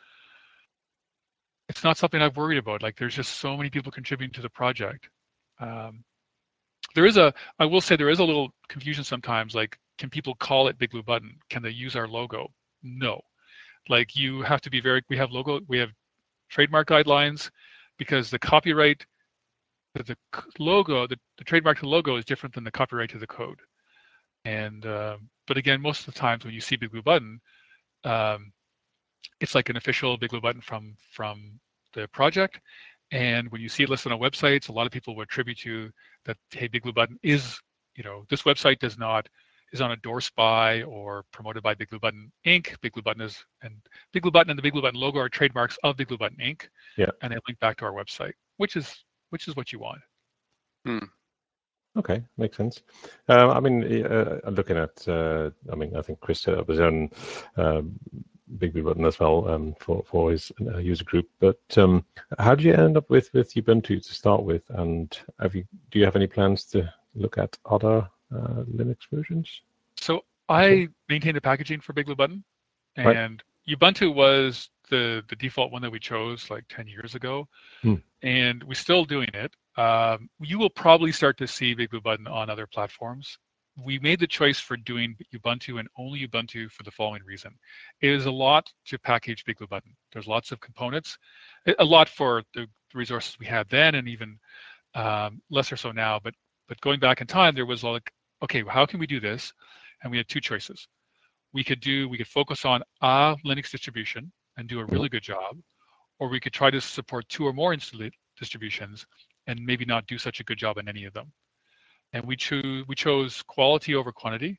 it's not something I've worried about. Like there's just so many people contributing to the project. Um, there is a, I will say there is a little confusion sometimes. Like, can people call it Big Blue Button? Can they use our logo? No. Like you have to be very. We have logo. We have trademark guidelines because the copyright, the, the logo, the, the trademark to the logo is different than the copyright to the code. And uh, but again, most of the times when you see Big Blue Button, um, it's like an official Big Blue Button from from the project. And when you see it listed on websites, a lot of people would attribute to that, hey, Big Blue Button is, you know, this website does not, is not endorsed by or promoted by Big Blue Button Incorporated. Big Blue Button is, and Big Blue Button and the Big Blue Button logo are trademarks of Big Blue Button Incorporated. Yeah. And they link back to our website, which is which is what you want. Mm. Okay, makes sense. Uh, I mean, uh, looking at, uh, I mean, I think Chris set up his own uh, Big Blue Button as well um, for for his uh, user group. But um, how did you end up with with Ubuntu to start with? And have you do you have any plans to look at other uh, Linux versions? So I maintain the packaging for Big Blue Button, Right. and Ubuntu was the the default one that we chose like ten years ago. Hmm. And we're still doing it. Um, you will probably start to see Big Blue Button on other platforms. We made the choice for doing Ubuntu and only Ubuntu for the following reason. It is a lot to package Big Blue Button. There's lots of components, a lot for the resources we had then and even um, lesser so now. But but going back in time, there was like, okay, how can we do this? And we had two choices. We could do, we could focus on a Linux distribution and do a Mhm. really good job, or we could try to support two or more distributions and maybe not do such a good job in any of them. And we choose we chose quality over quantity.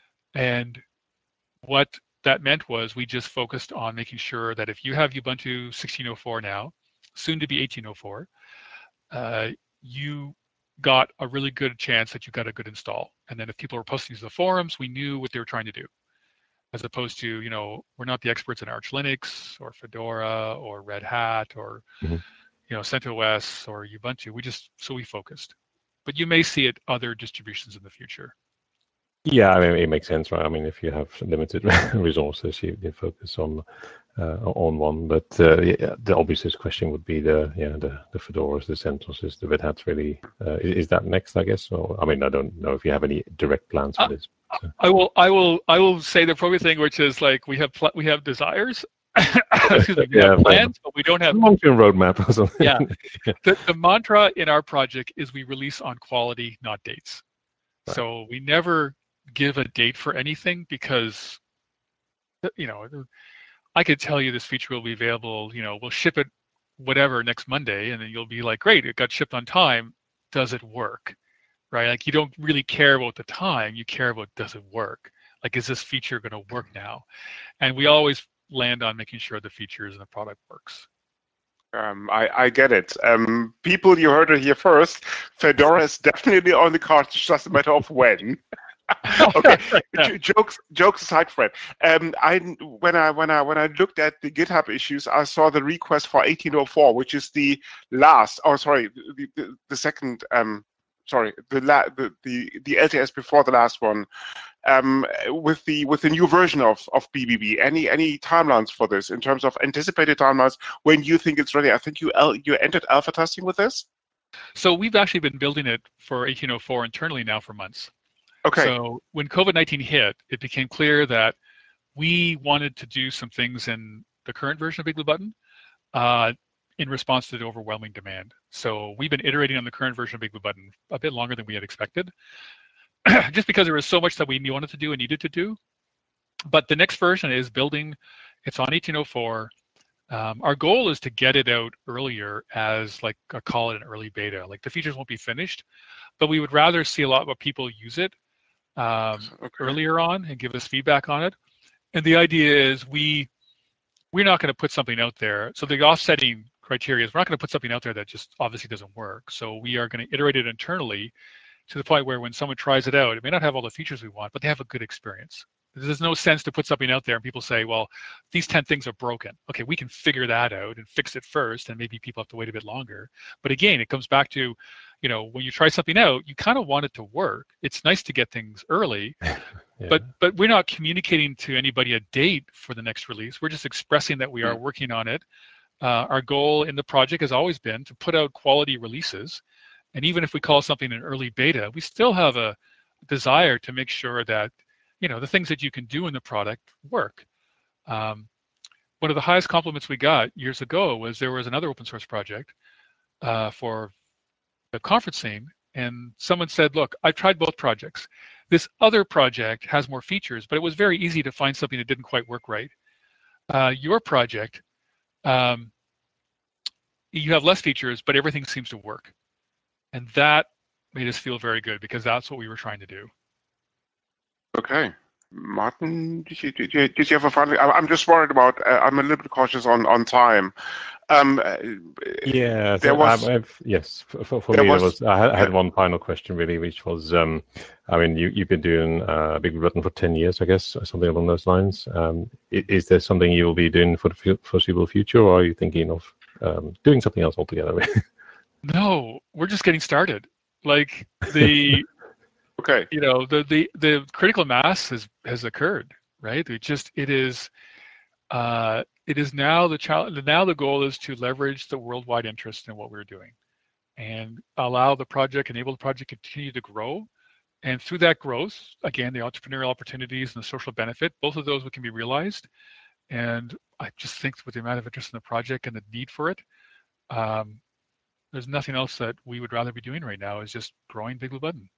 And what that meant was we just focused on making sure that if you have Ubuntu sixteen oh four now, soon to be eighteen oh four, uh, you got a really good chance that you got a good install. And then if people were posting to the forums, we knew what they were trying to do. As opposed to, you know, we're not the experts in Arch Linux or Fedora or Red Hat or Mhm. you know, CentOS or Ubuntu. We just, so we focused. But you may see it other distributions in the future. Yeah, I mean, it makes sense, right? I mean, if you have limited resources, you, you focus on uh, on one. But uh, yeah, the obvious question would be the yeah the the Fedoras, the CentOSes, the Red Hats. Really, uh, is, is that next? I guess. Or I mean, I don't know if you have any direct plans for Uh, this. But, uh, I will, I will, I will say the appropriate thing, which is like we have pl- we have desires. Excuse me, we have yeah, plans, but we don't have. long-term roadmap or something. Yeah, the the mantra in our project is we release on quality, not dates. Right. So we never give a date for anything because you know I could tell you this feature will be available. You know, we'll ship it whatever next Monday, and then you'll be like, great, it got shipped on time. does it work, right? Like you don't really care about the time, you care about does it work? Like, is this feature going to work now? And we always land on making sure the features and the product works. Um, I, I get it. Um, people, you heard it here first. Fedora is definitely on the cards. It's just a matter of when. Okay, Yeah. jokes jokes aside, Fred. Um, I when I when I when I looked at the GitHub issues, I saw the request for eighteen oh four, which is the last. Oh, sorry, the the, the second. Um, sorry, the, la, the the the L T S before the last one. Um, with the with the new version of of B B B. Any any timelines for this in terms of anticipated timelines when you think it's ready? I think you you entered alpha testing with this. So we've actually been building it for eighteen oh four internally now for months. Okay. So when COVID nineteen hit, it became clear that we wanted to do some things in the current version of Big Blue Button uh, in response to the overwhelming demand. So we've been iterating on the current version of Big Blue Button a bit longer than we had expected, just because there was so much that we wanted to do and needed to do. But the next version is building, it's on eighteen oh four. Um, our goal is to get it out earlier as like, I call it an early beta. Like the features won't be finished, but we would rather see a lot more people use it um, Okay. earlier on and give us feedback on it. And the idea is we, we're not going to put something out there. So the offsetting criteria is we're not going to put something out there that just obviously doesn't work. So we are going to iterate it internally to the point where when someone tries it out, it may not have all the features we want, but they have a good experience. There's no sense to put something out there and people say, well, these ten things are broken. Okay, we can figure that out and fix it first, and maybe people have to wait a bit longer. But again, it comes back to, you know, when you try something out, you kind of want it to work. It's nice to get things early, yeah. but but we're not communicating to anybody a date for the next release. We're just expressing that we are working on it. Uh, our goal in the project has always been to put out quality releases. And even if we call something an early beta, we still have a desire to make sure that, you know, the things that you can do in the product work. Um, one of the highest compliments we got years ago was there was another open source project uh, for the conferencing, and someone said, look, I've tried both projects. This other project has more features, but it was very easy to find something that didn't quite work right. Uh, your project, um, you have less features, but everything seems to work. And that made us feel very good because that's what we were trying to do. Okay. Martin, did you, did you, did you have a final? I'm just worried about, uh, I'm a little bit cautious on, on time. Um, yeah, there so was, I've, I've, yes, for, for there me, was, there was, I had, I had yeah. one final question really, which was, um, I mean, you, you've been doing uh, Big Blue Button for ten years, I guess, or something along those lines. Um, is, is there something you'll be doing for the foreseeable future, or are you thinking of um, doing something else altogether? No, we're just getting started. Like the, okay, you know, the the the critical mass has has occurred, right? It just it is, uh, it is now the challenge. Now the goal is to leverage the worldwide interest in what we're doing, and allow the project, enable the project to continue to grow. And through that growth, again, the entrepreneurial opportunities and the social benefit, both of those can be realized. And I just think with the amount of interest in the project and the need for it, um, there's nothing else that we would rather be doing right now is just growing Big Blue Button.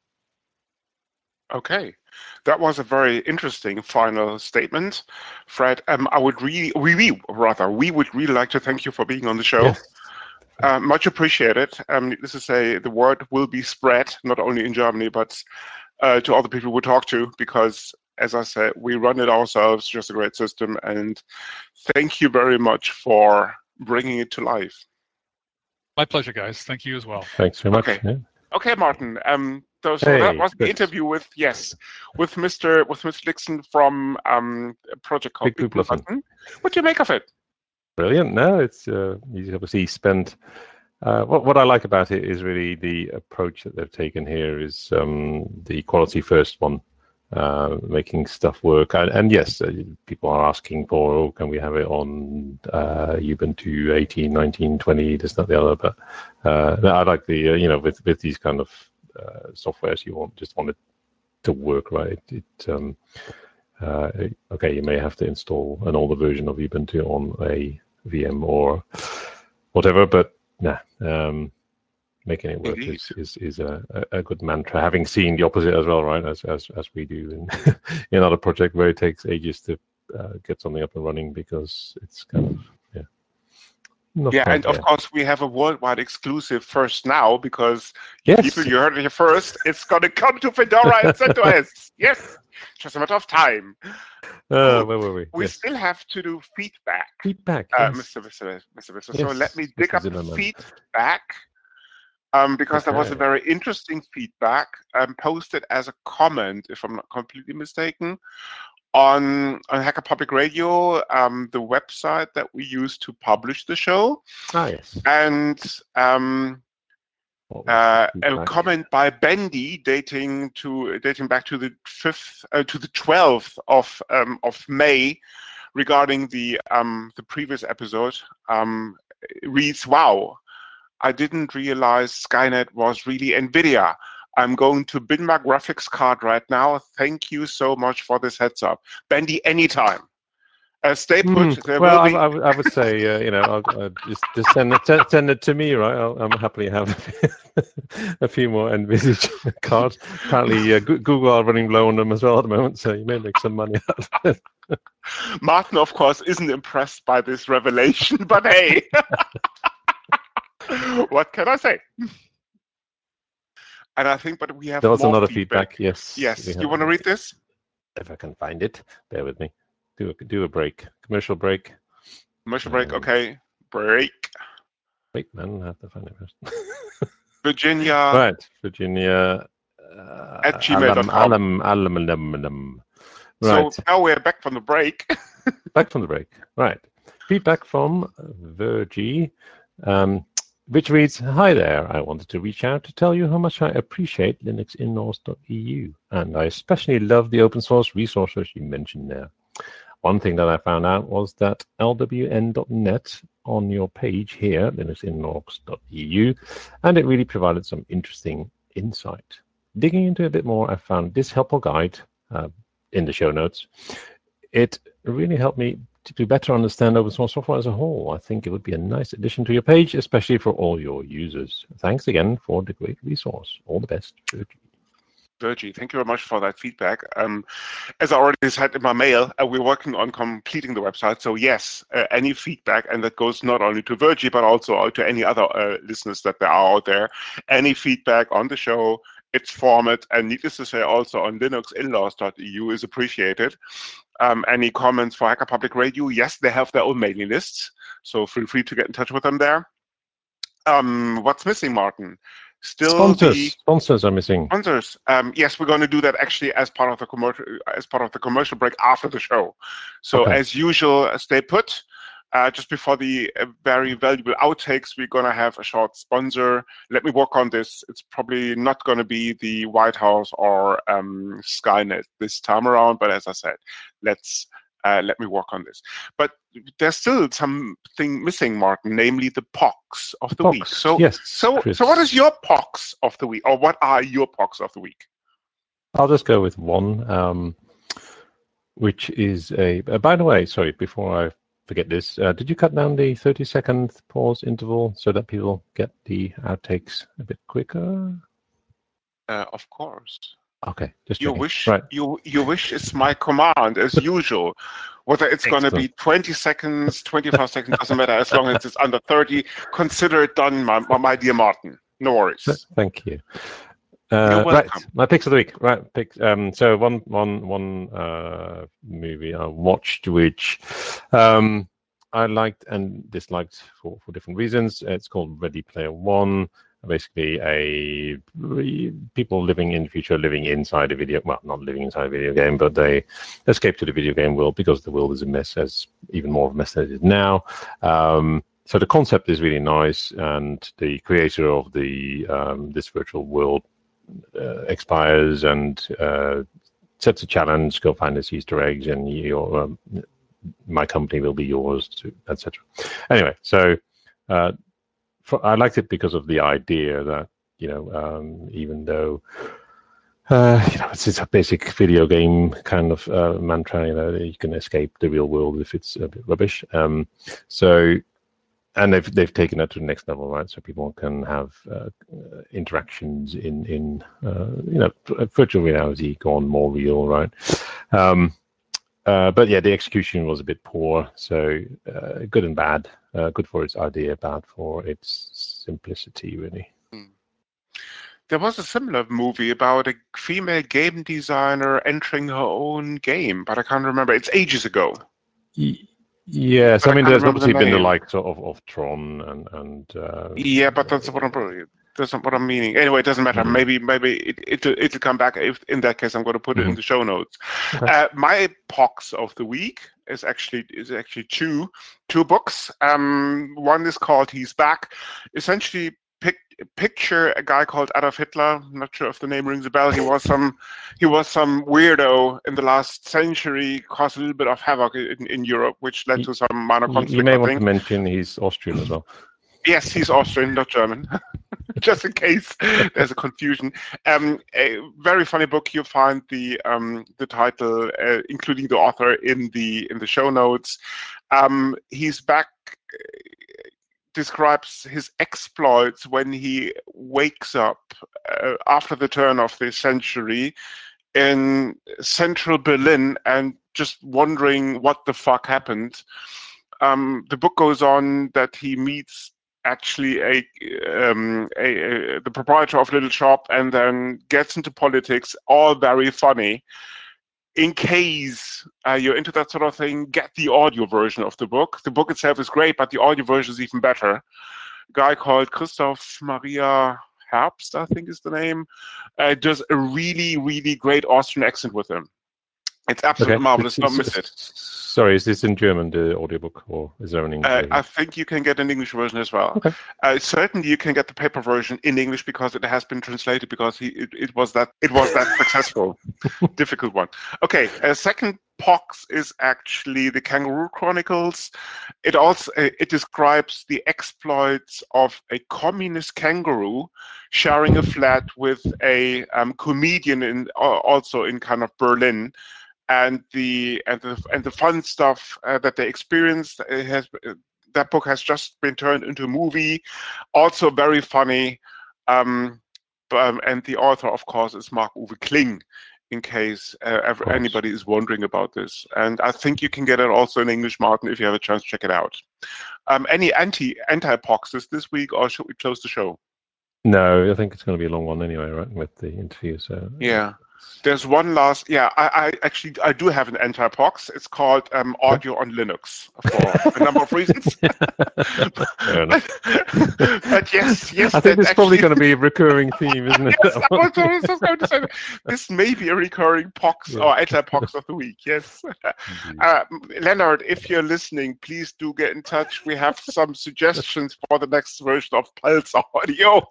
Okay, that was a very interesting final statement, Fred. Um, I would really, we, we rather, we would really like to thank you for being on the show. Yes. Uh, much appreciated. Um, needless to say, the word will be spread not only in Germany but uh, to other people we talk to, because, as I said, we run it ourselves. Just a great system, and thank you very much for bringing it to life. My pleasure, guys. Thank you as well. Thanks very much. Okay, Yeah. okay, Martin. Um, so, so Hey, that was the Chris. interview with yes, with Mister with Mister Dixon from um, a project called Big Blue Button. Button. What do you make of it? Brilliant. No, it's uh, you obviously spent. Uh, what what I like about it is really the approach that they've taken here is um, the quality first one, uh, making stuff work. And, and yes, uh, people are asking for, oh, can we have it on uh, Ubuntu eighteen, nineteen, twenty, this, that, the other. But uh, no, I like the uh, you know with with these kind of uh, softwares, you want just want it to work right. It, it um, uh, okay, you may have to install an older version of Ubuntu on a V M or whatever, but nah, um, making it work is is, is a, a good mantra. Having seen the opposite as well, right? As as as we do in in another project where it takes ages to uh, get something up and running because it's kind of yeah. Not Yeah, quite and of yet. course we have a worldwide exclusive first now because you Yes. people, you heard it here first. It's gonna come to Fedora and CentOS. Yes, just a matter of time. Uh, Cool. where were we? We Yes. still have to do feedback, Feedback. uh, Yes. Mister Mister Mister Mister. Yes. So let me dig Mister up the Zimmerman. feedback um, because there was a Okay. very interesting feedback um, posted as a comment, if I'm not completely mistaken, on, on Hacker Public Radio, um, the website that we use to publish the show. Ah, yes. And um, What was uh, the a feedback? comment by Bendy dating to dating back to the fifth uh, to the twelfth of um, of May regarding the um, the previous episode um, reads, "Wow, I didn't realize Skynet was really NVIDIA. I'm going to bin my graphics card right now. Thank you so much for this heads up, Bendy. Anytime." Uh, stay put. Mm. There Well, will I, be. I, would- I would say, uh, you know, I'll, uh, just just send it send, send it to me, right? I'll, I'm happily have a few more Envisage cards. Apparently, uh, Goo- Google are running low on them as well at the moment, so you may make some money out of it. Martin, of course, isn't impressed by this revelation, but hey, what can I say? And I think, but we have There was more another feedback. feedback. Yes. Yes, We you have, want to read this? if I can find it, bear with me. Do a do a break, commercial break. Commercial break. Um, Okay, break. Wait, man, I have to find it first. Virginia Right, Virginia. Uh, at gmail dot Alam, com. alam, alam, alam, alam. So Right, now we're back from the break. back from the break. Right, feedback from Virgie, um, which reads, "Hi there. I wanted to reach out to tell you how much I appreciate Linux Inlaws dot E U, and I especially love the open source resources you mentioned there. One thing that I found out was that L W N dot net on your page here, Linux Inlaws dot E U, and it really provided some interesting insight. Digging into it a bit more, I found this helpful guide uh, in the show notes. It really helped me to better understand open source software as a whole. I think it would be a nice addition to your page, especially for all your users. Thanks again for the great resource. All the best, Virgie." Virgie, thank you very much for that feedback. Um, as I already said in my mail, uh, we're working on completing the website. So yes, uh, any feedback, and that goes not only to Virgie, but also to any other uh, listeners that there are out there. Any feedback on the show, its format, and needless to say, also on Linux Inlaws dot E U is appreciated. Um, any comments for Hacker Public Radio? Yes, they have their own mailing lists, so feel free to get in touch with them there. Um, what's missing, Martin? Still Sponsors. the Sponsors are missing. sponsors. Um, yes, we're going to do that actually as part of the commercial as part of the commercial break after the show. So Okay. as usual, stay put. Uh, just before the uh, very valuable outtakes, we're going to have a short sponsor. Let me work on this. It's probably not going to be the White House or um, Skynet this time around, but as I said, let's uh, let me work on this. But there's still something missing, Martin, namely the P O Cs of the, the week. So, yes, so, Chris. so what is your P O Cs of the week, or what are your P O Cs of the week? I'll just go with one, um, which is a. Uh, by the way, sorry, before I forget this, uh, did you cut down the thirty second pause interval so that people get the outtakes a bit quicker? Uh, of course. Okay, just your checking. wish. Right. Your your wish is my command, as usual. Whether it's going to be twenty seconds, twenty-five seconds, doesn't matter. As long as it's under thirty, consider it done, my, my dear Martin. No worries. Thank you. Uh, You're welcome. Right, my picks of the week. Right, picks. Um, so one, one, one uh, movie I watched, which um, I liked and disliked for, for different reasons. It's called Ready Player One. Basically, a people living in the future, living inside a video. Well, not living inside a video game, but they escape to the video game world because the world is a mess, as even more of a mess than it is now. Um, so the concept is really nice, and the creator of the um, this virtual world Uh, expires and uh, sets a challenge. Go find these Easter eggs, and your um, my company will be yours, et cetera. Anyway, so uh, for, I liked it because of the idea that you know, um, even though uh, you know it's, it's a basic video game kind of uh, mantra, you know, you can escape the real world if it's a bit rubbish. Um, so. And they've they've taken it to the next level, right? So people can have uh, interactions in in uh, you know virtual reality gone more real, right? Um, uh, but yeah, the execution was a bit poor, so uh, good and bad. Uh, good for its idea, bad for its simplicity, really. Hmm. There was a similar movie about a female game designer entering her own game, but I can't remember. It's ages ago. Yes, But I I mean, can't there's remember the obviously been the name. likes of, of Tron and and uh, Yeah, but that's what I'm that's not what I'm meaning. Anyway, it doesn't matter. Mhm. Maybe maybe it, it'll, it'll come back. If in that case, I'm going to put it in Mhm. the show notes. Okay. Uh, my pox of the week is actually is actually two two books. Um, one is called He's Back. Essentially, pic, picture a guy called Adolf Hitler. I'm not sure if the name rings a bell. He was some he was some weirdo in the last century, caused a little bit of havoc in, in Europe, which led You, to some minor you, conflict. you may I want think. to mention he's Austrian as well. Yes, he's Austrian, not German. Just in case there's a confusion. Um, a very funny book. You'll find the um, the title, uh, including the author, in the in the show notes. Um, he's back. Uh, describes his exploits when he wakes up uh, after the turn of the century in central Berlin and just wondering what the fuck happened. Um, the book goes on that he meets actually a, um, a, a the proprietor of Little Shop and then gets into politics. All very funny. In case uh, you're into that sort of thing, get the audio version of the book. The book itself is great, but the audio version is even better. A guy called Christoph Maria Herbst, I think is the name, uh, does a really, really great Austrian accent with him. It's absolutely Okay. marvelous. S- Don't s- miss it. s- Sorry, is this in German, the audiobook, or is there an English Uh, version? I think you can get an English version as well. Okay. Uh, certainly, you can get the paper version in English because it has been translated because he, it, it was that it was that successful. Difficult one. Okay, uh, second pox is actually the Kangaroo Chronicles. It also uh, it describes the exploits of a communist kangaroo sharing a flat with a um, comedian in uh, also in kind of Berlin. And the and the and the fun stuff uh, that they experienced it has uh, that book has just been turned into a movie, also very funny. Um, um, and the author, of course, is Marc-Uwe Kling, in case uh, ever, anybody is wondering about this. And I think you can get it also in English, Martin, if you have a chance, check it out. Um, any anti anti poxes this week, or should we close the show? No, I think it's going to be a long one anyway, right, with the interview. So Yeah. There's one last, yeah, I, I actually, I do have an anti-pox. It's called um, Okay. Audio on Linux for a number of reasons. Fair enough. but, but yes, yes, I think that it's probably actually, going to be a recurring theme, isn't it? yes, I was, I was just going to say that. This may be a recurring pox Yeah. or anti-pox of the week, yes. Uh, Leonard, if you're listening, please do get in touch. We have some suggestions for the next version of Pulse Audio.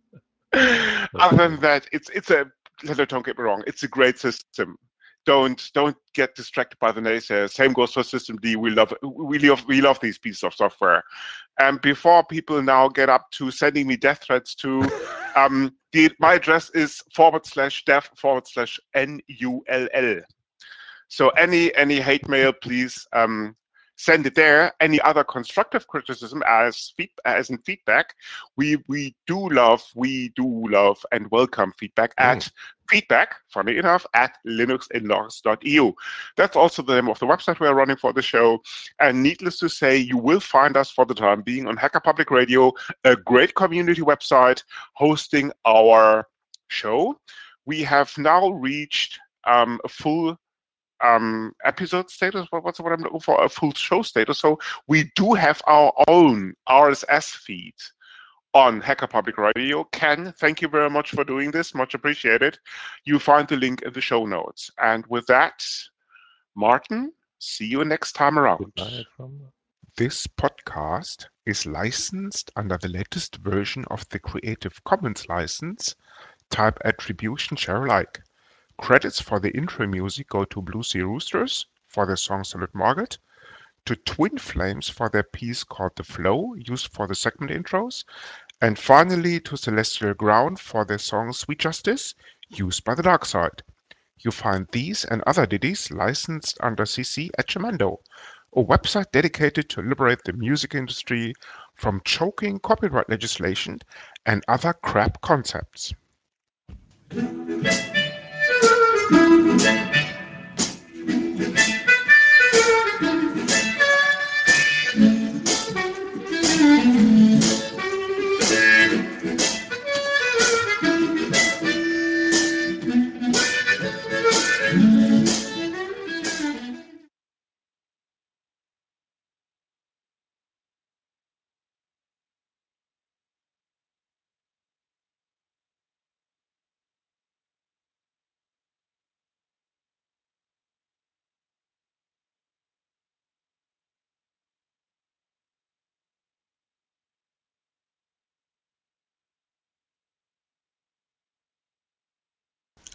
Other than that, it's it's a don't get me wrong, it's a great system. Don't don't get distracted by the naysayers. Same goes for System D. We love we love we love these pieces of software. And before people now get up to sending me death threats to, um, the my address is forward slash dev forward slash n u l l. So any any hate mail, please um, send it there. Any other constructive criticism as feed, as in feedback, we we do love we do love and welcome feedback at mm. feedback, funny enough, at linuxinlogs dot e u. That's also the name of the website we're running for the show. And needless to say, you will find us for the time being on Hacker Public Radio, a great community website hosting our show. We have now reached um, a full um, episode status. What, what's what I'm looking for? A full show status. So we do have our own R S S feed on Hacker Public Radio. Ken, thank you very much for doing this. Much appreciated. You find the link in the show notes. And with that, Martin, see you next time around. This podcast is licensed under the latest version of the Creative Commons license, type Attribution Share Alike. Credits for the intro music go to Blue Sea Roosters for their song Solid Market, to Twin Flames for their piece called The Flow, used for the segment intros, and finally to Celestial Ground for their song Sweet Justice, used by the Dark Side. You find these and other ditties licensed under C C at Jamendo, a website dedicated to liberate the music industry from choking copyright legislation and other crap concepts.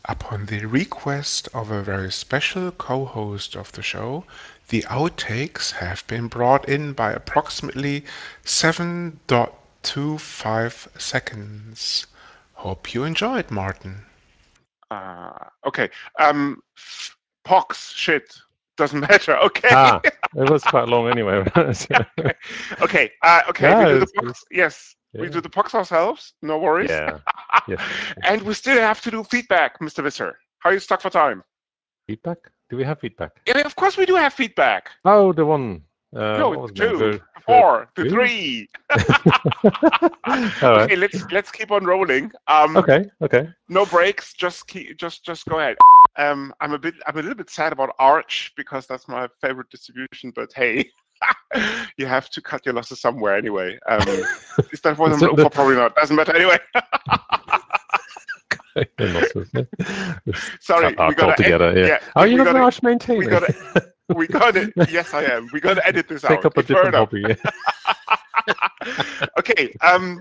Upon the request of a very special co-host of the show, the outtakes have been brought in by approximately seven point two five seconds. Hope you enjoyed, Martin. Uh, okay. Um, pox, shit. Doesn't matter. Okay. Ah, it was quite long anyway. okay. Okay. Uh, okay. Yeah, we do the it's- pox. it's- Yes. yeah. We do the pox ourselves. No worries. Yeah. Yes. And we still have to do feedback, Mister Visser. How are you stuck for time? Feedback? Do we have feedback? Yeah, of course we do have feedback. Oh, the one. Uh, No, what was the the name? two, The- the four, the three? three. All right. Okay, let's let's keep on rolling. Um, Okay. Okay. No breaks. Just keep, just just go ahead. Um, I'm a bit I'm a little bit sad about Arch because that's my favorite distribution. But hey, you have to cut your losses somewhere anyway. Um, is that what I'm So looking the- for? Probably not. Doesn't matter anyway. Your losses, yeah. Sorry, Cut we Arch gotta altogether. ed- Yeah. yeah, Oh, we- you're we not an gotta- Arch maintainer. We gotta we gotta. Yes, I am. We gotta edit this Take out. up a It's fair different enough. hobby. Yeah. Okay. Um.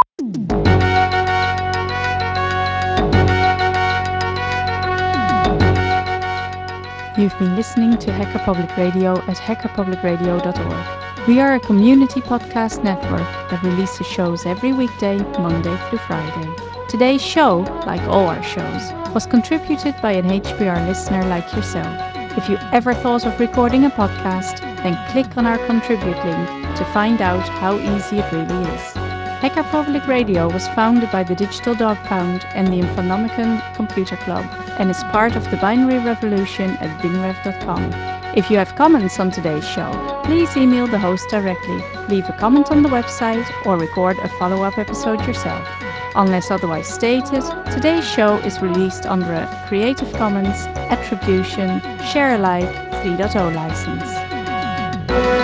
You've been listening to Hacker Public Radio at hacker public radio dot org. We are a community podcast network that releases shows every weekday, Monday through Friday. Today's show, like all our shows, was contributed by an H P R listener like yourself. If you ever thought of recording a podcast, then click on our contribute link to find out how easy it really is. Hacker Public Radio was founded by the Digital Dog Pound and the Infonomicon Computer Club and is part of the binary revolution at bingrev dot com. If you have comments on today's show, please email the host directly, leave a comment on the website, or record a follow-up episode yourself. Unless otherwise stated, today's show is released under a Creative Commons Attribution Share Alike three point oh license.